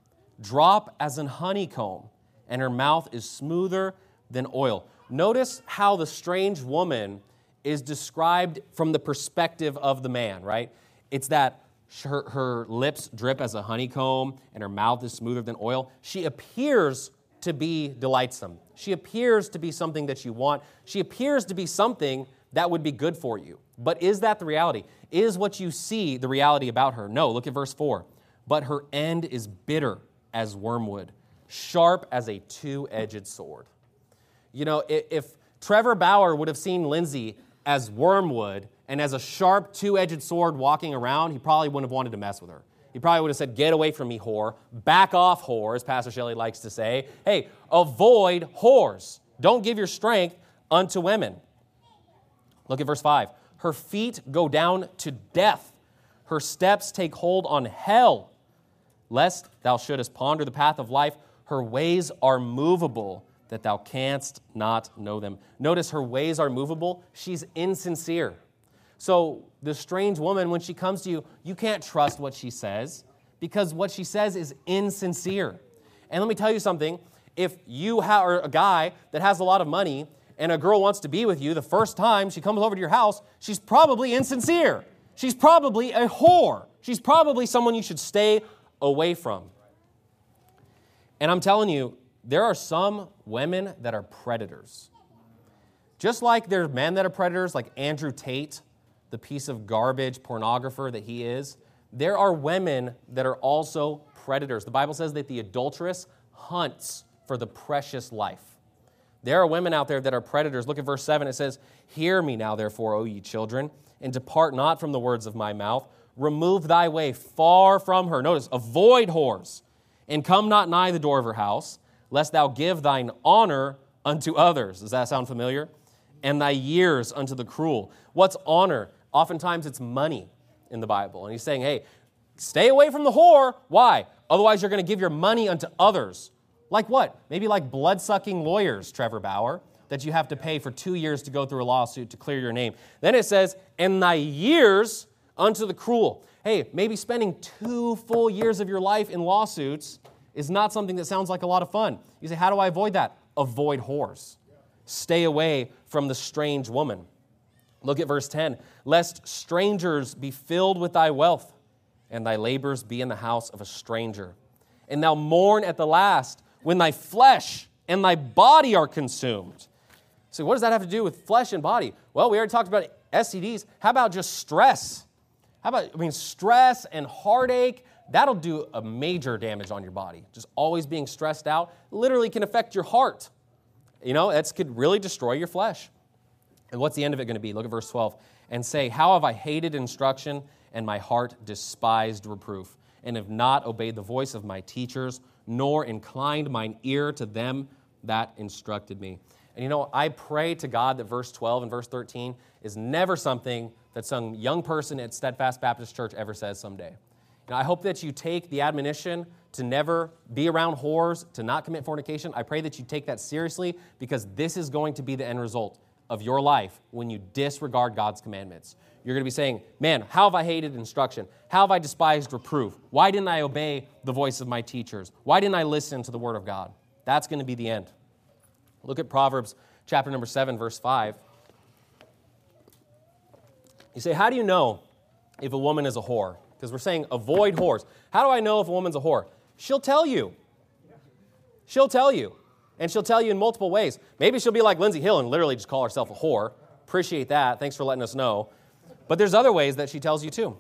drop as an honeycomb, and her mouth is smoother than oil. Notice how the strange woman is described from the perspective of the man, right? It's that her, her lips drip as a honeycomb and her mouth is smoother than oil. She appears to be delightsome. She appears to be something that you want. She appears to be something that would be good for you. But is that the reality? Is what you see the reality about her? No, look at verse four. But her end is bitter as wormwood, sharp as a two-edged sword. You know, if, if Trevor Bauer would have seen Lindsay as wormwood and as a sharp two-edged sword walking around, he probably wouldn't have wanted to mess with her. He probably would have said, get away from me, whore. Back off, whore, as Pastor Shelley likes to say. Hey, avoid whores. Don't give your strength unto women. Look at verse five. Her feet go down to death. Her steps take hold on hell. Lest thou shouldest ponder the path of life, her ways are movable, that thou canst not know them. Notice her ways are movable. She's insincere. So the strange woman, when she comes to you, you can't trust what she says because what she says is insincere. And let me tell you something. If you are a guy that has a lot of money and a girl wants to be with you, the first time she comes over to your house, she's probably insincere. She's probably a whore. She's probably someone you should stay away from. And I'm telling you, there are some women that are predators. Just like there's men that are predators, like Andrew Tate, the piece of garbage pornographer that he is, there are women that are also predators. The Bible says that the adulteress hunts for the precious life. There are women out there that are predators. Look at verse seven. It says, hear me now, therefore, O ye children, and depart not from the words of my mouth. Remove thy way far from her. Notice, avoid whores, and come not nigh the door of her house, lest thou give thine honor unto others. Does that sound familiar? And thy years unto the cruel. What's honor? Oftentimes it's money in the Bible. And he's saying, hey, stay away from the whore. Why? Otherwise you're going to give your money unto others Like what? Maybe like blood-sucking lawyers, Trevor Bauer, that you have to pay for two years to go through a lawsuit to clear your name. Then it says, and thy years unto the cruel. Hey, maybe spending two full years of your life in lawsuits is not something that sounds like a lot of fun. You say, how do I avoid that? Avoid whores. Stay away from the strange woman. Look at verse ten. Lest strangers be filled with thy wealth, and thy labors be in the house of a stranger. And thou mourn at the last, when thy flesh and thy body are consumed. So what does that have to do with flesh and body? Well, we already talked about S T Ds. How about just stress? How about, I mean, stress and heartache, that'll do a major damage on your body. Just always being stressed out literally can affect your heart. You know, that could really destroy your flesh. And what's the end of it going to be? Look at verse twelve. And say, how have I hated instruction, and my heart despised reproof, and have not obeyed the voice of my teachers, nor inclined mine ear to them that instructed me. And you know, I pray to God that verse twelve and verse thirteen is never something that some young person at Steadfast Baptist Church ever says someday. Now, I hope that you take the admonition to never be around whores, to not commit fornication. I pray that you take that seriously, because this is going to be the end result of your life when you disregard God's commandments. You're going to be saying, man, how have I hated instruction? How have I despised reproof? Why didn't I obey the voice of my teachers? Why didn't I listen to the word of God? That's going to be the end. Look at Proverbs chapter number seven, verse five. You say, how do you know if a woman is a whore? Because we're saying avoid whores. How do I know if a woman's a whore? She'll tell you. She'll tell you. And she'll tell you in multiple ways. Maybe she'll be like Lindsey Hill and literally just call herself a whore. Appreciate that. Thanks for letting us know. But there's other ways that she tells you too.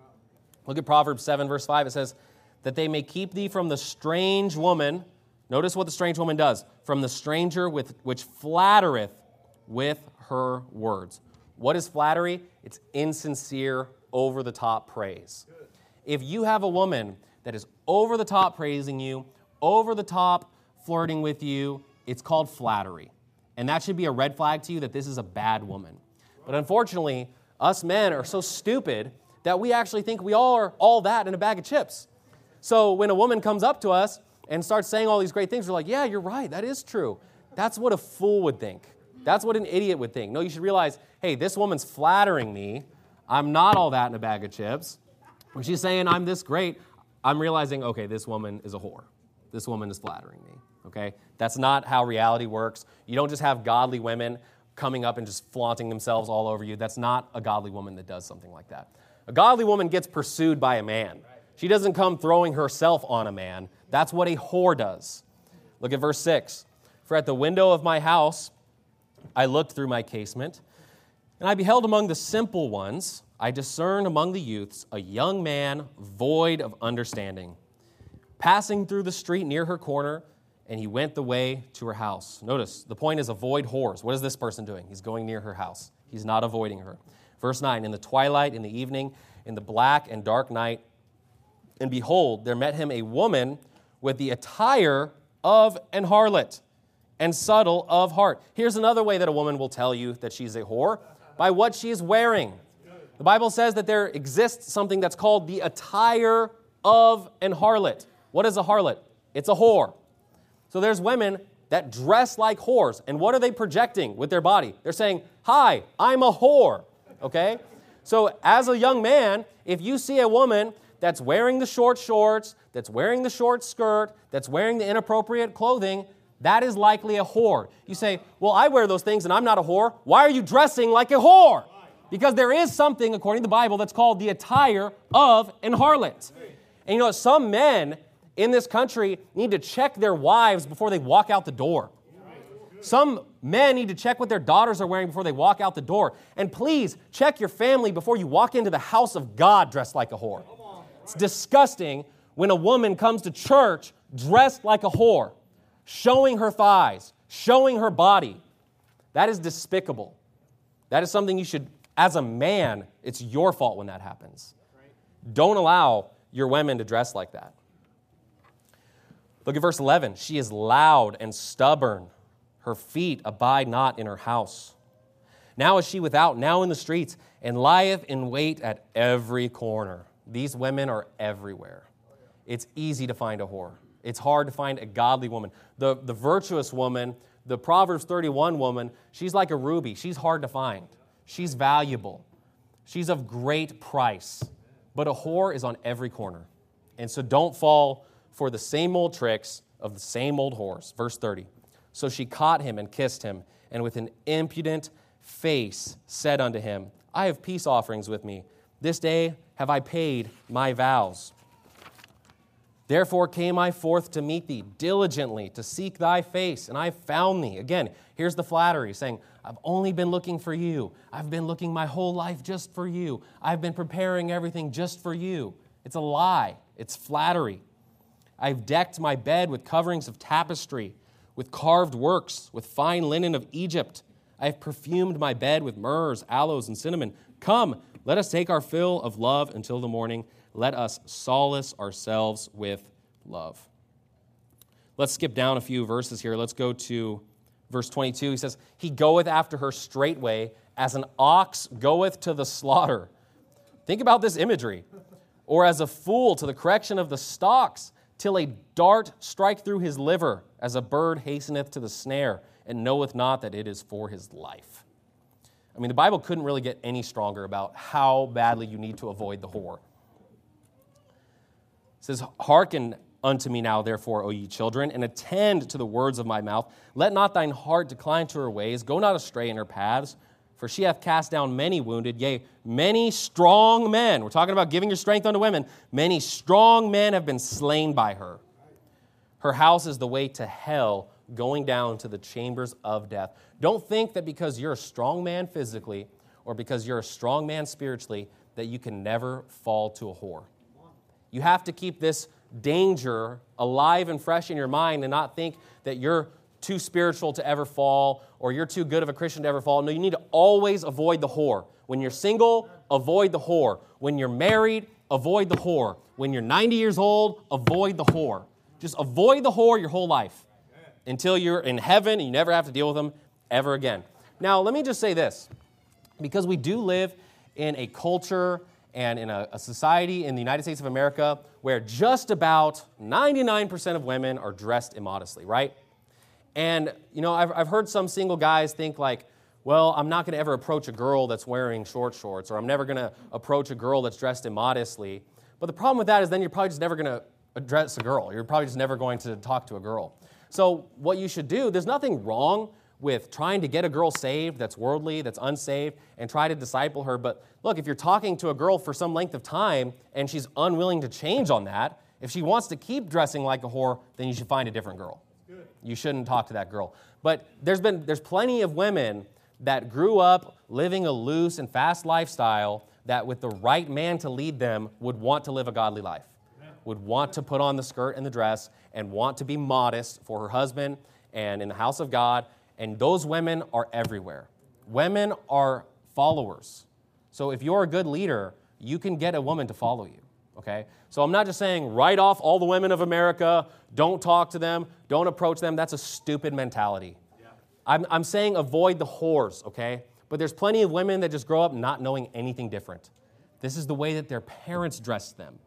Look at Proverbs seven, verse five. It says, that they may keep thee from the strange woman. Notice what the strange woman does. From the stranger with which flattereth with her words. What is flattery? It's insincere, over-the-top praise. If you have a woman that is over-the-top praising you, over-the-top flirting with you, it's called flattery. And that should be a red flag to you that this is a bad woman. But unfortunately, us men are so stupid that we actually think we all are all that in a bag of chips. So when a woman comes up to us and starts saying all these great things, we're like, yeah, you're right, that is true. That's what a fool would think. That's what an idiot would think. No, you should realize, hey, this woman's flattering me. I'm not all that in a bag of chips. When she's saying I'm this great, I'm realizing, okay, this woman is a whore. This woman is flattering me, okay? That's not how reality works. You don't just have godly women coming up and just flaunting themselves all over you. That's not a godly woman that does something like that. A godly woman gets pursued by a man. She doesn't come throwing herself on a man. That's what a whore does. Look at verse six. For at the window of my house I looked through my casement, and I beheld among the simple ones, I discerned among the youths a young man void of understanding, passing through the street near her corner, and he went the way to her house. Notice, the point is avoid whores. What is this person doing? He's going near her house. He's not avoiding her. Verse nine, in the twilight, in the evening, in the black and dark night, and behold, there met him a woman with the attire of an harlot and subtle of heart. Here's another way that a woman will tell you that she's a whore, by what she is wearing. The Bible says that there exists something that's called the attire of an harlot. What is a harlot? It's a whore. So there's women that dress like whores. And what are they projecting with their body? They're saying, hi, I'm a whore. Okay? So as a young man, if you see a woman that's wearing the short shorts, that's wearing the short skirt, that's wearing the inappropriate clothing, that is likely a whore. You say, well, I wear those things and I'm not a whore. Why are you dressing like a whore? Because there is something, according to the Bible, that's called the attire of an harlot. And you know, some men in this country need to check their wives before they walk out the door. Some men need to check what their daughters are wearing before they walk out the door. And please, check your family before you walk into the house of God dressed like a whore. It's disgusting when a woman comes to church dressed like a whore, showing her thighs, showing her body. That is despicable. That is something you should, as a man, it's your fault when that happens. Don't allow your women to dress like that. Look at verse eleven. She is loud and stubborn. Her feet abide not in her house. Now is she without, now in the streets, and lieth in wait at every corner. These women are everywhere. It's easy to find a whore. It's hard to find a godly woman. The, the virtuous woman, the Proverbs thirty-one woman, she's like a ruby. She's hard to find. She's valuable. She's of great price. But a whore is on every corner. And so don't fall for the same old tricks of the same old whores. Verse thirty. So she caught him and kissed him, and with an impudent face said unto him, I have peace offerings with me. This day have I paid my vows. Therefore came I forth to meet thee diligently, to seek thy face, and I have found thee. Again, here's the flattery, saying, I've only been looking for you. I've been looking my whole life just for you. I've been preparing everything just for you. It's a lie. It's flattery. I've decked my bed with coverings of tapestry, with carved works, with fine linen of Egypt. I have perfumed my bed with myrrhs, aloes, and cinnamon. Come, let us take our fill of love until the morning. Let us solace ourselves with love. Let's skip down a few verses here. Let's go to verse twenty-two. He says, He goeth after her straightway, as an ox goeth to the slaughter. Think about this imagery. Or as a fool to the correction of the stocks, till a dart strike through his liver, as a bird hasteneth to the snare, and knoweth not that it is for his life. I mean, the Bible couldn't really get any stronger about how badly you need to avoid the whore. It says, Hearken unto me now, therefore, O ye children, and attend to the words of my mouth. Let not thine heart decline to her ways. Go not astray in her paths, for she hath cast down many wounded, yea, many strong men. We're talking about giving your strength unto women. Many strong men have been slain by her. Her house is the way to hell, going down to the chambers of death. Don't think that because you're a strong man physically or because you're a strong man spiritually that you can never fall to a whore. You have to keep this danger alive and fresh in your mind and not think that you're too spiritual to ever fall or you're too good of a Christian to ever fall. No, you need to always avoid the whore. When you're single, avoid the whore. When you're married, avoid the whore. When you're ninety years old, avoid the whore. Just avoid the whore your whole life until you're in heaven and you never have to deal with them ever again. Now, let me just say this. Because we do live in a culture and in a, a society in the United States of America where just about ninety-nine percent of women are dressed immodestly, right? And, you know, I've, I've heard some single guys think like, well, I'm not going to ever approach a girl that's wearing short shorts, or I'm never going to approach a girl that's dressed immodestly. But the problem with that is then you're probably just never going to address a girl. You're probably just never going to talk to a girl. So what you should do, there's nothing wrong with trying to get a girl saved that's worldly, that's unsaved, and try to disciple her. But look, if you're talking to a girl for some length of time and she's unwilling to change on that, if she wants to keep dressing like a whore, then you should find a different girl. You shouldn't talk to that girl. But there's been there's plenty of women that grew up living a loose and fast lifestyle that with the right man to lead them would want to live a godly life, would want to put on the skirt and the dress and want to be modest for her husband and in the house of God. And those women are everywhere. Women are followers. So if you're a good leader, you can get a woman to follow you, okay? So I'm not just saying write off all the women of America, don't talk to them, don't approach them. That's a stupid mentality. Yeah. I'm, I'm saying avoid the whores, okay? But there's plenty of women that just grow up not knowing anything different. This is the way that their parents dressed them.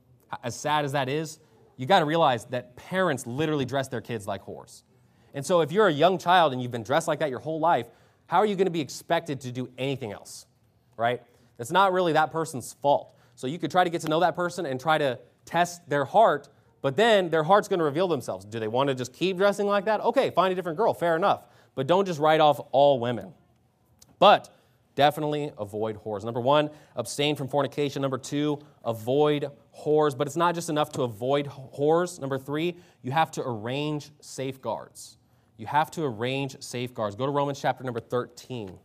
As sad as that is, you got to realize that parents literally dress their kids like whores. And so if you're a young child and you've been dressed like that your whole life, how are you going to be expected to do anything else, right? It's not really that person's fault. So you could try to get to know that person and try to test their heart, but then their heart's going to reveal themselves. Do they want to just keep dressing like that? Okay, find a different girl, fair enough. But don't just write off all women. But definitely avoid whores. Number one, abstain from fornication. Number two, avoid whores. But it's not just enough to avoid whores. Number three, you have to arrange safeguards. You have to arrange safeguards. Go to Romans chapter number thirteen.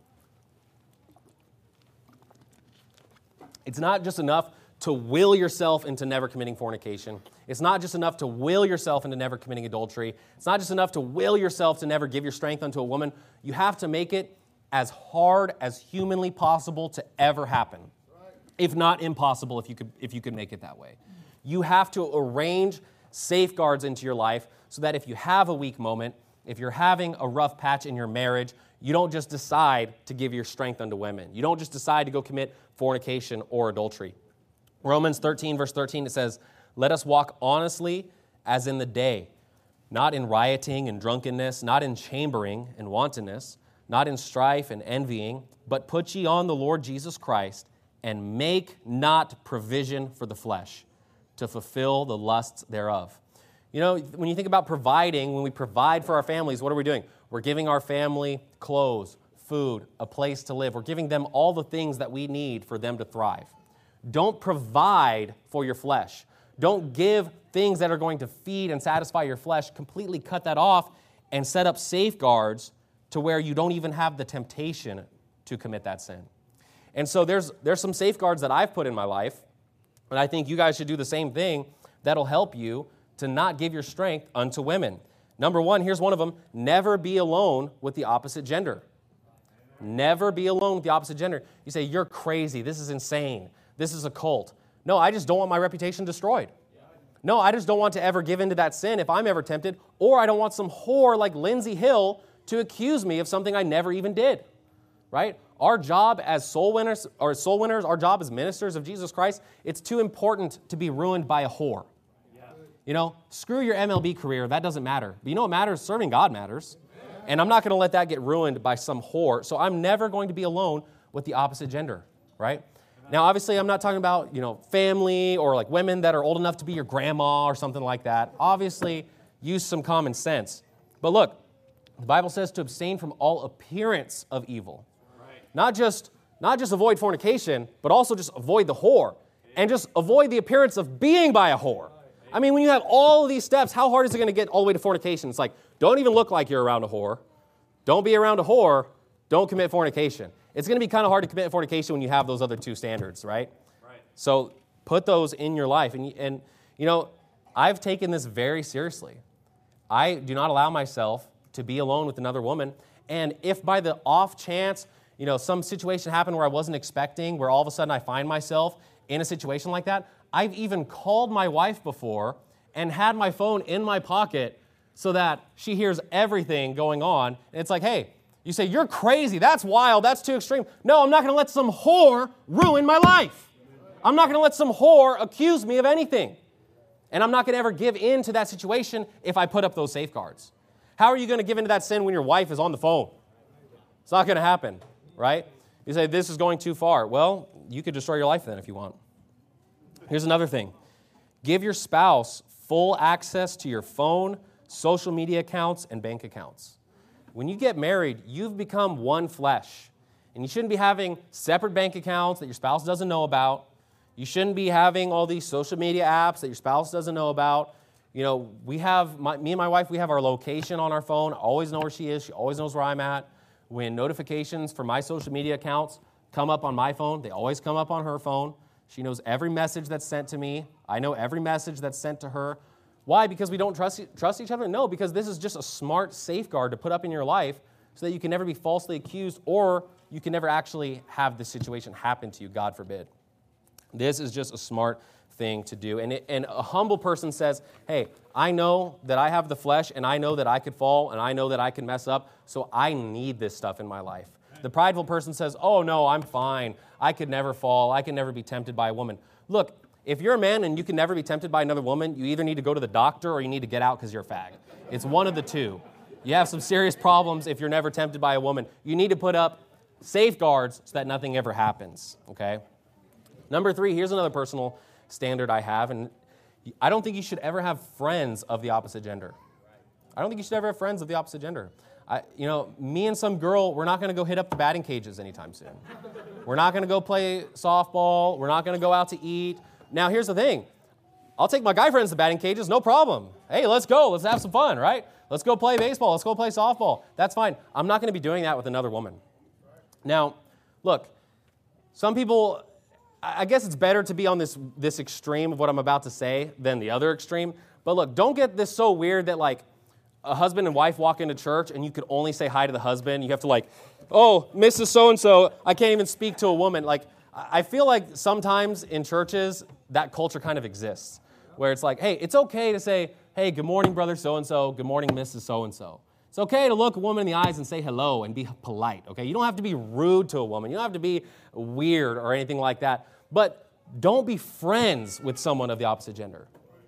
It's not just enough to will yourself into never committing fornication. It's not just enough to will yourself into never committing adultery. It's not just enough to will yourself to never give your strength unto a woman. You have to make it as hard as humanly possible to ever happen, if not impossible if you could, if you could make it that way. You have to arrange safeguards into your life so that if you have a weak moment, if you're having a rough patch in your marriage, you don't just decide to give your strength unto women. You don't just decide to go commit fornication or adultery. Romans thirteen, verse thirteen, it says, let us walk honestly as in the day, not in rioting and drunkenness, not in chambering and wantonness, not in strife and envying, but put ye on the Lord Jesus Christ, and make not provision for the flesh to fulfill the lusts thereof. You know, when you think about providing, when we provide for our families, what are we doing? We're giving our family clothes, food, a place to live. We're giving them all the things that we need for them to thrive. Don't provide for your flesh. Don't give things that are going to feed and satisfy your flesh. Completely cut that off and set up safeguards to where you don't even have the temptation to commit that sin. And so there's there's some safeguards that I've put in my life, and I think you guys should do the same thing. That'll help you to not give your strength unto women. Number one, here's one of them. Never be alone with the opposite gender. Never be alone with the opposite gender. You say, you're crazy. This is insane. This is a cult. No, I just don't want my reputation destroyed. No, I just don't want to ever give into that sin if I'm ever tempted, or I don't want some whore like Lindsay Hill to accuse me of something I never even did, right? Our job as soul winners, or soul winners, our job as ministers of Jesus Christ, it's too important to be ruined by a whore. You know, screw your M L B career, that doesn't matter. But you know what matters? Serving God matters. And I'm not going to let that get ruined by some whore. So I'm never going to be alone with the opposite gender, right? Now, obviously, I'm not talking about, you know, family or like women that are old enough to be your grandma or something like that. Obviously, use some common sense. But look, the Bible says to abstain from all appearance of evil. Right. Not just, not just avoid fornication, but also just avoid the whore. And just avoid the appearance of being by a whore. I mean, when you have all of these steps, how hard is it going to get all the way to fornication? It's like, don't even look like you're around a whore. Don't be around a whore. Don't commit fornication. It's going to be kind of hard to commit fornication when you have those other two standards, right? Right. So put those in your life. And, and, you know, I've taken this very seriously. I do not allow myself to be alone with another woman. And if by the off chance, you know, some situation happened where I wasn't expecting, where all of a sudden I find myself in a situation like that, I've even called my wife before and had my phone in my pocket so that she hears everything going on. And it's like, hey, you say, you're crazy. That's wild. That's too extreme. No, I'm not going to let some whore ruin my life. I'm not going to let some whore accuse me of anything. And I'm not going to ever give in to that situation if I put up those safeguards. How are you going to give into that sin when your wife is on the phone? It's not going to happen, right? You say, this is going too far. Well, you could destroy your life then if you want. Here's another thing. Give your spouse full access to your phone, social media accounts, and bank accounts. When you get married, you've become one flesh. And you shouldn't be having separate bank accounts that your spouse doesn't know about. You shouldn't be having all these social media apps that your spouse doesn't know about. You know, we have, my, me and my wife, we have our location on our phone. I always know where she is. She always knows where I'm at. When notifications for my social media accounts come up on my phone, they always come up on her phone. She knows every message that's sent to me. I know every message that's sent to her. Why? Because we don't trust, trust each other? No, because this is just a smart safeguard to put up in your life so that you can never be falsely accused or you can never actually have this situation happen to you, God forbid. This is just a smart thing to do. And, it, and a humble person says, hey, I know that I have the flesh and I know that I could fall and I know that I can mess up, so I need this stuff in my life. The prideful person says, oh, no, I'm fine. I could never fall. I could never be tempted by a woman. Look, if you're a man and you can never be tempted by another woman, you either need to go to the doctor or you need to get out because you're a fag. It's one of the two. You have some serious problems if you're never tempted by a woman. You need to put up safeguards so that nothing ever happens, okay? Number three, here's another personal standard I have, and I don't think you should ever have friends of the opposite gender. I don't think you should ever have friends of the opposite gender. I, you know, me and some girl, we're not going to go hit up the batting cages anytime soon. We're not going to go play softball. We're not going to go out to eat. Now, here's the thing. I'll take my guy friends to batting cages, no problem. Hey, let's go. Let's have some fun, right? Let's go play baseball. Let's go play softball. That's fine. I'm not going to be doing that with another woman. Now, look, some people, I guess it's better to be on this, this extreme of what I'm about to say than the other extreme. But look, don't get this so weird that, like, a husband and wife walk into church and you could only say hi to the husband. You have to like, oh, Missus So-and-so, I can't even speak to a woman. Like, I feel like sometimes in churches, that culture kind of exists where it's like, hey, it's okay to say, hey, good morning, brother so-and-so. Good morning, Missus So-and-so. It's okay to look a woman in the eyes and say hello and be polite, okay? You don't have to be rude to a woman. You don't have to be weird or anything like that. But don't be friends with someone of the opposite gender.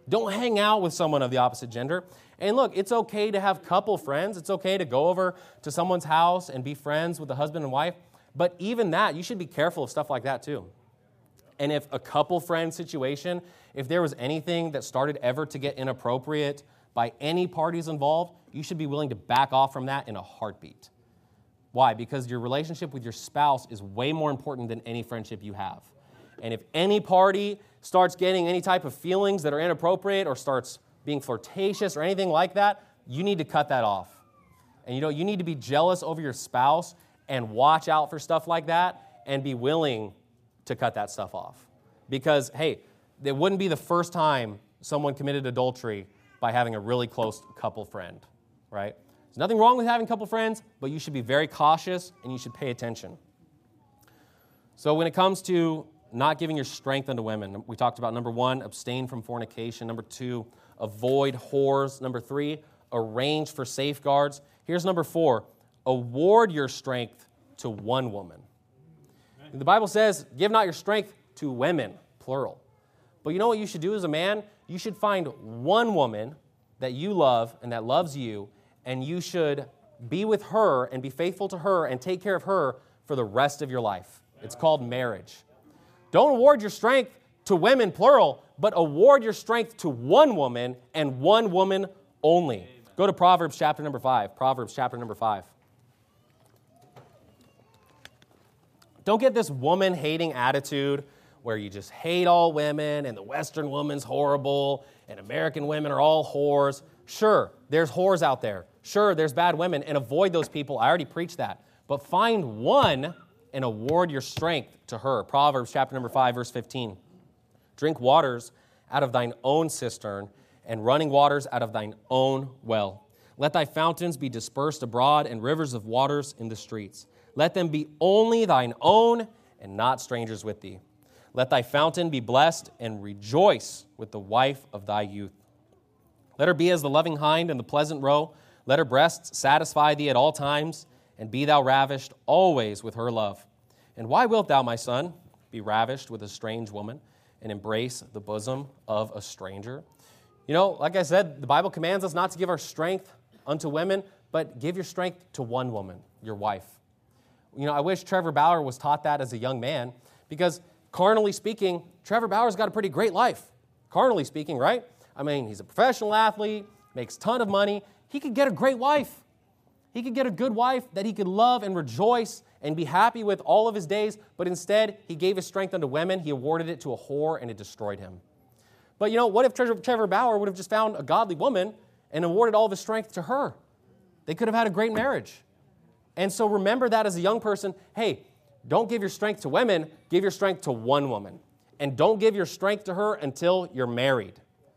Don't hang out with someone of the opposite gender. And look, it's okay to have couple friends. It's okay to go over to someone's house and be friends with the husband and wife. But even that, you should be careful of stuff like that too. And if a couple friend situation, if there was anything that started ever to get inappropriate by any parties involved, you should be willing to back off from that in a heartbeat. Why? Because your relationship with your spouse is way more important than any friendship you have. And if any party starts getting any type of feelings that are inappropriate or starts being flirtatious or anything like that, you need to cut that off. And you know, you need to be jealous over your spouse and watch out for stuff like that and be willing to cut that stuff off. Because, hey, it wouldn't be the first time someone committed adultery by having a really close couple friend, right? There's nothing wrong with having couple friends, but you should be very cautious and you should pay attention. So when it comes to not giving your strength unto women, we talked about number one, abstain from fornication. Number two, avoid whores. Number three, arrange for safeguards. Here's number four, award your strength to one woman. The Bible says, give not your strength to women, plural. But you know what you should do as a man? You should find one woman that you love and that loves you, and you should be with her and be faithful to her and take care of her for the rest of your life. It's called marriage. Don't award your strength to women, plural, but award your strength to one woman and one woman only. Go to Proverbs chapter number five. Proverbs chapter number five. Don't get this woman-hating attitude where you just hate all women and the Western woman's horrible and American women are all whores. Sure, there's whores out there. Sure, there's bad women, and avoid those people. I already preached that. But find one and award your strength to her. Proverbs chapter number five, verse fifteen. Drink waters out of thine own cistern and running waters out of thine own well. Let thy fountains be dispersed abroad and rivers of waters in the streets. Let them be only thine own and not strangers with thee. Let thy fountain be blessed and rejoice with the wife of thy youth. Let her be as the loving hind and the pleasant roe. Let her breasts satisfy thee at all times, and be thou ravished always with her love. And why wilt thou, my son, be ravished with a strange woman and embrace the bosom of a stranger? You know, like I said, the Bible commands us not to give our strength unto women, but give your strength to one woman, your wife. You know, I wish Trevor Bauer was taught that as a young man, because carnally speaking, Trevor Bauer's got a pretty great life. Carnally speaking, right? I mean, he's a professional athlete, makes a ton of money. He could get a great wife. He could get a good wife that he could love and rejoice and be happy with all of his days, but instead, he gave his strength unto women, he awarded it to a whore, and it destroyed him. But you know, what if Trevor, Trevor Bauer would have just found a godly woman and awarded all of his strength to her? They could have had a great marriage. And so remember that as a young person, hey, don't give your strength to women, give your strength to one woman. And don't give your strength to her until you're married.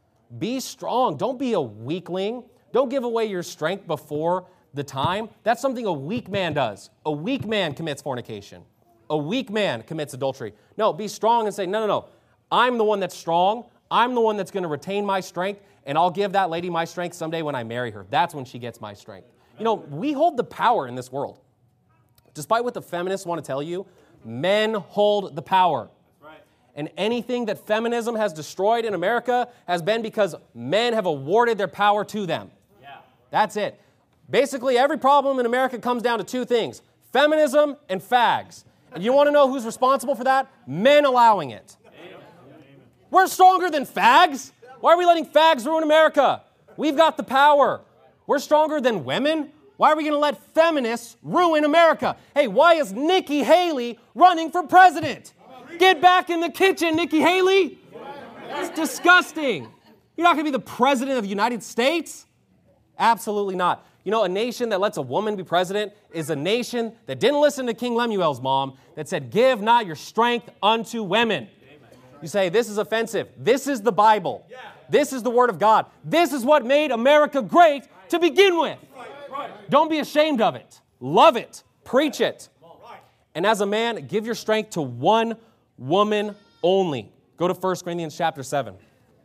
Be strong. Don't be a weakling. Don't give away your strength before the time. That's something a weak man does. A weak man commits fornication. A weak man commits adultery. No, be strong and say, no, no, no. I'm the one that's strong. I'm the one that's going to retain my strength, and I'll give that lady my strength someday when I marry her. That's when she gets my strength. You know, we hold the power in this world. Despite what the feminists want to tell you, men hold the power. Right. And anything that feminism has destroyed in America has been because men have awarded their power to them. Yeah. That's it. Basically, every problem in America comes down to two things: feminism and fags. And you want to know who's responsible for that? Men allowing it. Amen. We're stronger than fags. Why are we letting fags ruin America? We've got the power. We're stronger than women. Why are we going to let feminists ruin America? Hey, why is Nikki Haley running for president? Get back in the kitchen, Nikki Haley. That's disgusting. You're not going to be the president of the United States? Absolutely not. You know, a nation that lets a woman be president is a nation that didn't listen to King Lemuel's mom, that said, give not your strength unto women. You say, this is offensive. This is the Bible. This is the Word of God. This is what made America great to begin with. Don't be ashamed of it. Love it. Preach it. And as a man, give your strength to one woman only. Go to First Corinthians chapter seven.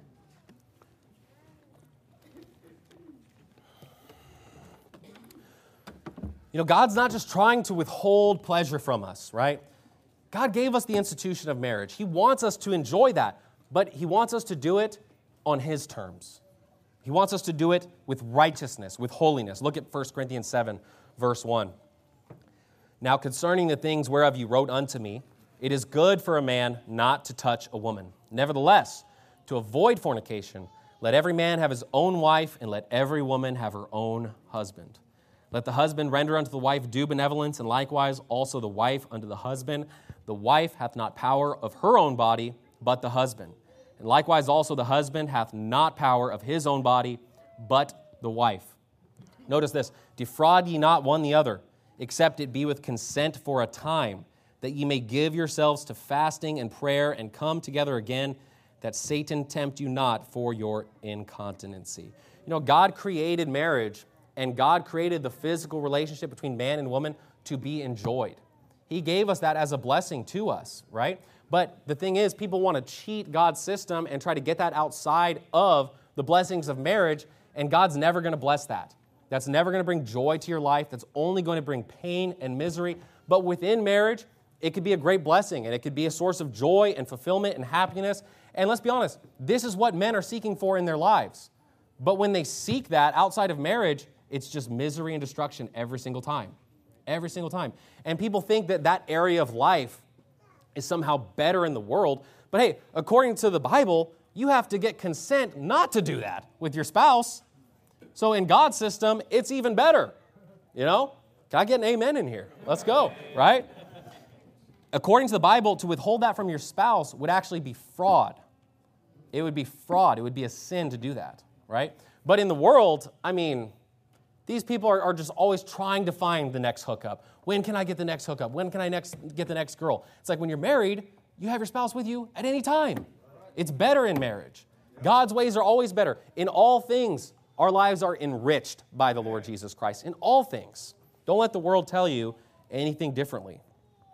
You know, God's not just trying to withhold pleasure from us, right? God gave us the institution of marriage. He wants us to enjoy that, but He wants us to do it on his terms. He wants us to do it with righteousness, with holiness. Look at First Corinthians seven, verse one. Now concerning the things whereof you wrote unto me, it is good for a man not to touch a woman. Nevertheless, to avoid fornication, let every man have his own wife, and let every woman have her own husband. Let the husband render unto the wife due benevolence, and likewise also the wife unto the husband. The wife hath not power of her own body, but the husband. And likewise also the husband hath not power of his own body, but the wife. Notice this, defraud ye not one the other, except it be with consent for a time, that ye may give yourselves to fasting and prayer, and come together again, that Satan tempt you not for your incontinency. You know, God created marriage, and God created the physical relationship between man and woman to be enjoyed. He gave us that as a blessing to us, right? But the thing is, people want to cheat God's system and try to get that outside of the blessings of marriage, and God's never going to bless that. That's never going to bring joy to your life. That's only going to bring pain and misery. But within marriage, it could be a great blessing, and it could be a source of joy and fulfillment and happiness. And let's be honest, this is what men are seeking for in their lives. But when they seek that outside of marriage, it's just misery and destruction every single time. Every single time. And people think that that area of life is somehow better in the world. But hey, according to the Bible, you have to get consent not to do that with your spouse. So in God's system, it's even better. You know? Can I get an amen in here? Let's go, right? According to the Bible, to withhold that from your spouse would actually be fraud. It would be fraud. It would be a sin to do that, right? But in the world, I mean, these people are, are just always trying to find the next hookup. When can I get the next hookup? When can I next get the next girl? It's like when you're married, you have your spouse with you at any time. It's better in marriage. God's ways are always better. In all things, our lives are enriched by the Lord Jesus Christ. In all things. Don't let the world tell you anything differently.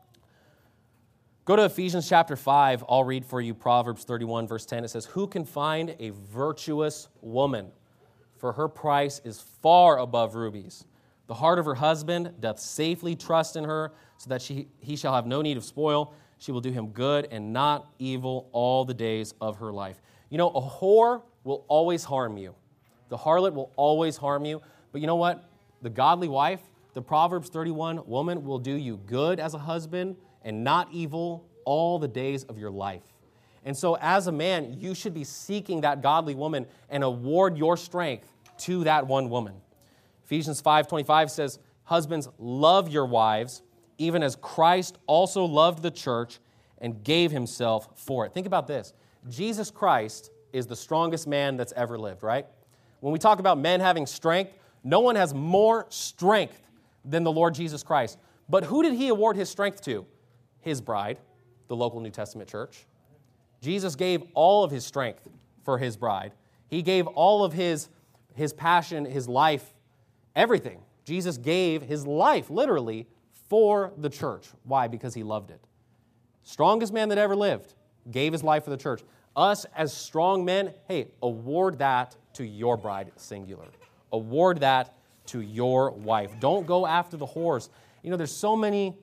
Go to Ephesians chapter five. I'll read for you Proverbs thirty-one, verse ten. It says, "Who can find a virtuous woman? For her price is far above rubies. The heart of her husband doth safely trust in her, so that she, he shall have no need of spoil. She will do him good and not evil all the days of her life." You know, a whore will always harm you. The harlot will always harm you. But you know what? The godly wife, the Proverbs thirty-one woman, will do you good as a husband and not evil all the days of your life. And so as a man, you should be seeking that godly woman and award your strength to that one woman. Ephesians five twenty-five says, "Husbands, love your wives, even as Christ also loved the church and gave himself for it." Think about this. Jesus Christ is the strongest man that's ever lived, right? When we talk about men having strength, no one has more strength than the Lord Jesus Christ. But who did he award his strength to? His bride, the local New Testament church. Jesus gave all of his strength for his bride. He gave all of his, his passion, his life, everything. Jesus gave his life, literally, for the church. Why? Because he loved it. Strongest man that ever lived, gave his life for the church. Us as strong men, hey, award that to your bride, singular. Award that to your wife. Don't go after the whores. You know, there's so many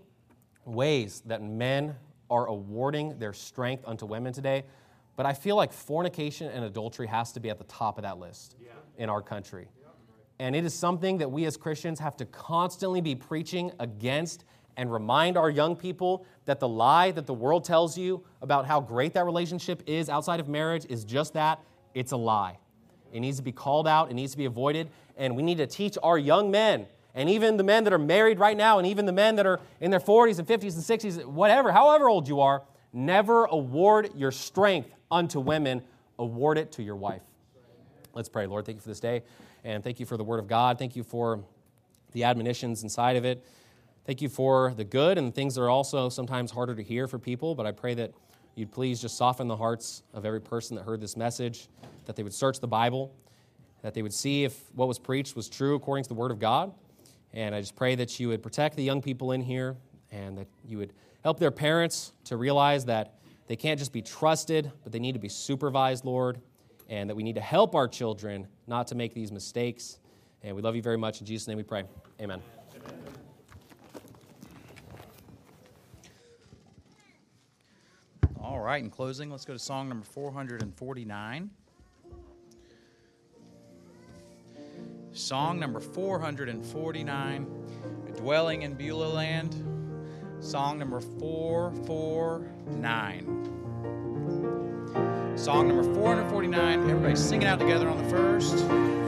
ways that men are awarding their strength unto women today, but I feel like fornication and adultery has to be at the top of that list yeah. in our country. Yeah. And it is something that we as Christians have to constantly be preaching against and remind our young people that the lie that the world tells you about how great that relationship is outside of marriage is just that. It's a lie. It needs to be called out. It needs to be avoided. And we need to teach our young men, and even the men that are married right now, and even the men that are in their forties and fifties and sixties, whatever, however old you are, never award your strength unto women. Award it to your wife. Let's pray. Lord, thank you for this day, and thank you for the Word of God. Thank you for the admonitions inside of it. Thank you for the good and the things that are also sometimes harder to hear for people, but I pray that you'd please just soften the hearts of every person that heard this message, that they would search the Bible, that they would see if what was preached was true according to the Word of God. And I just pray that you would protect the young people in here, and that you would help their parents to realize that they can't just be trusted, but they need to be supervised, Lord, and that we need to help our children not to make these mistakes. And we love you very much. In Jesus' name we pray. Amen. All right, in closing, let's go to song number four hundred forty-nine. Song number four forty-nine, Dwelling in Beulah Land. Song number four forty-nine. Song number four forty-nine. Everybody sing it out together on the first.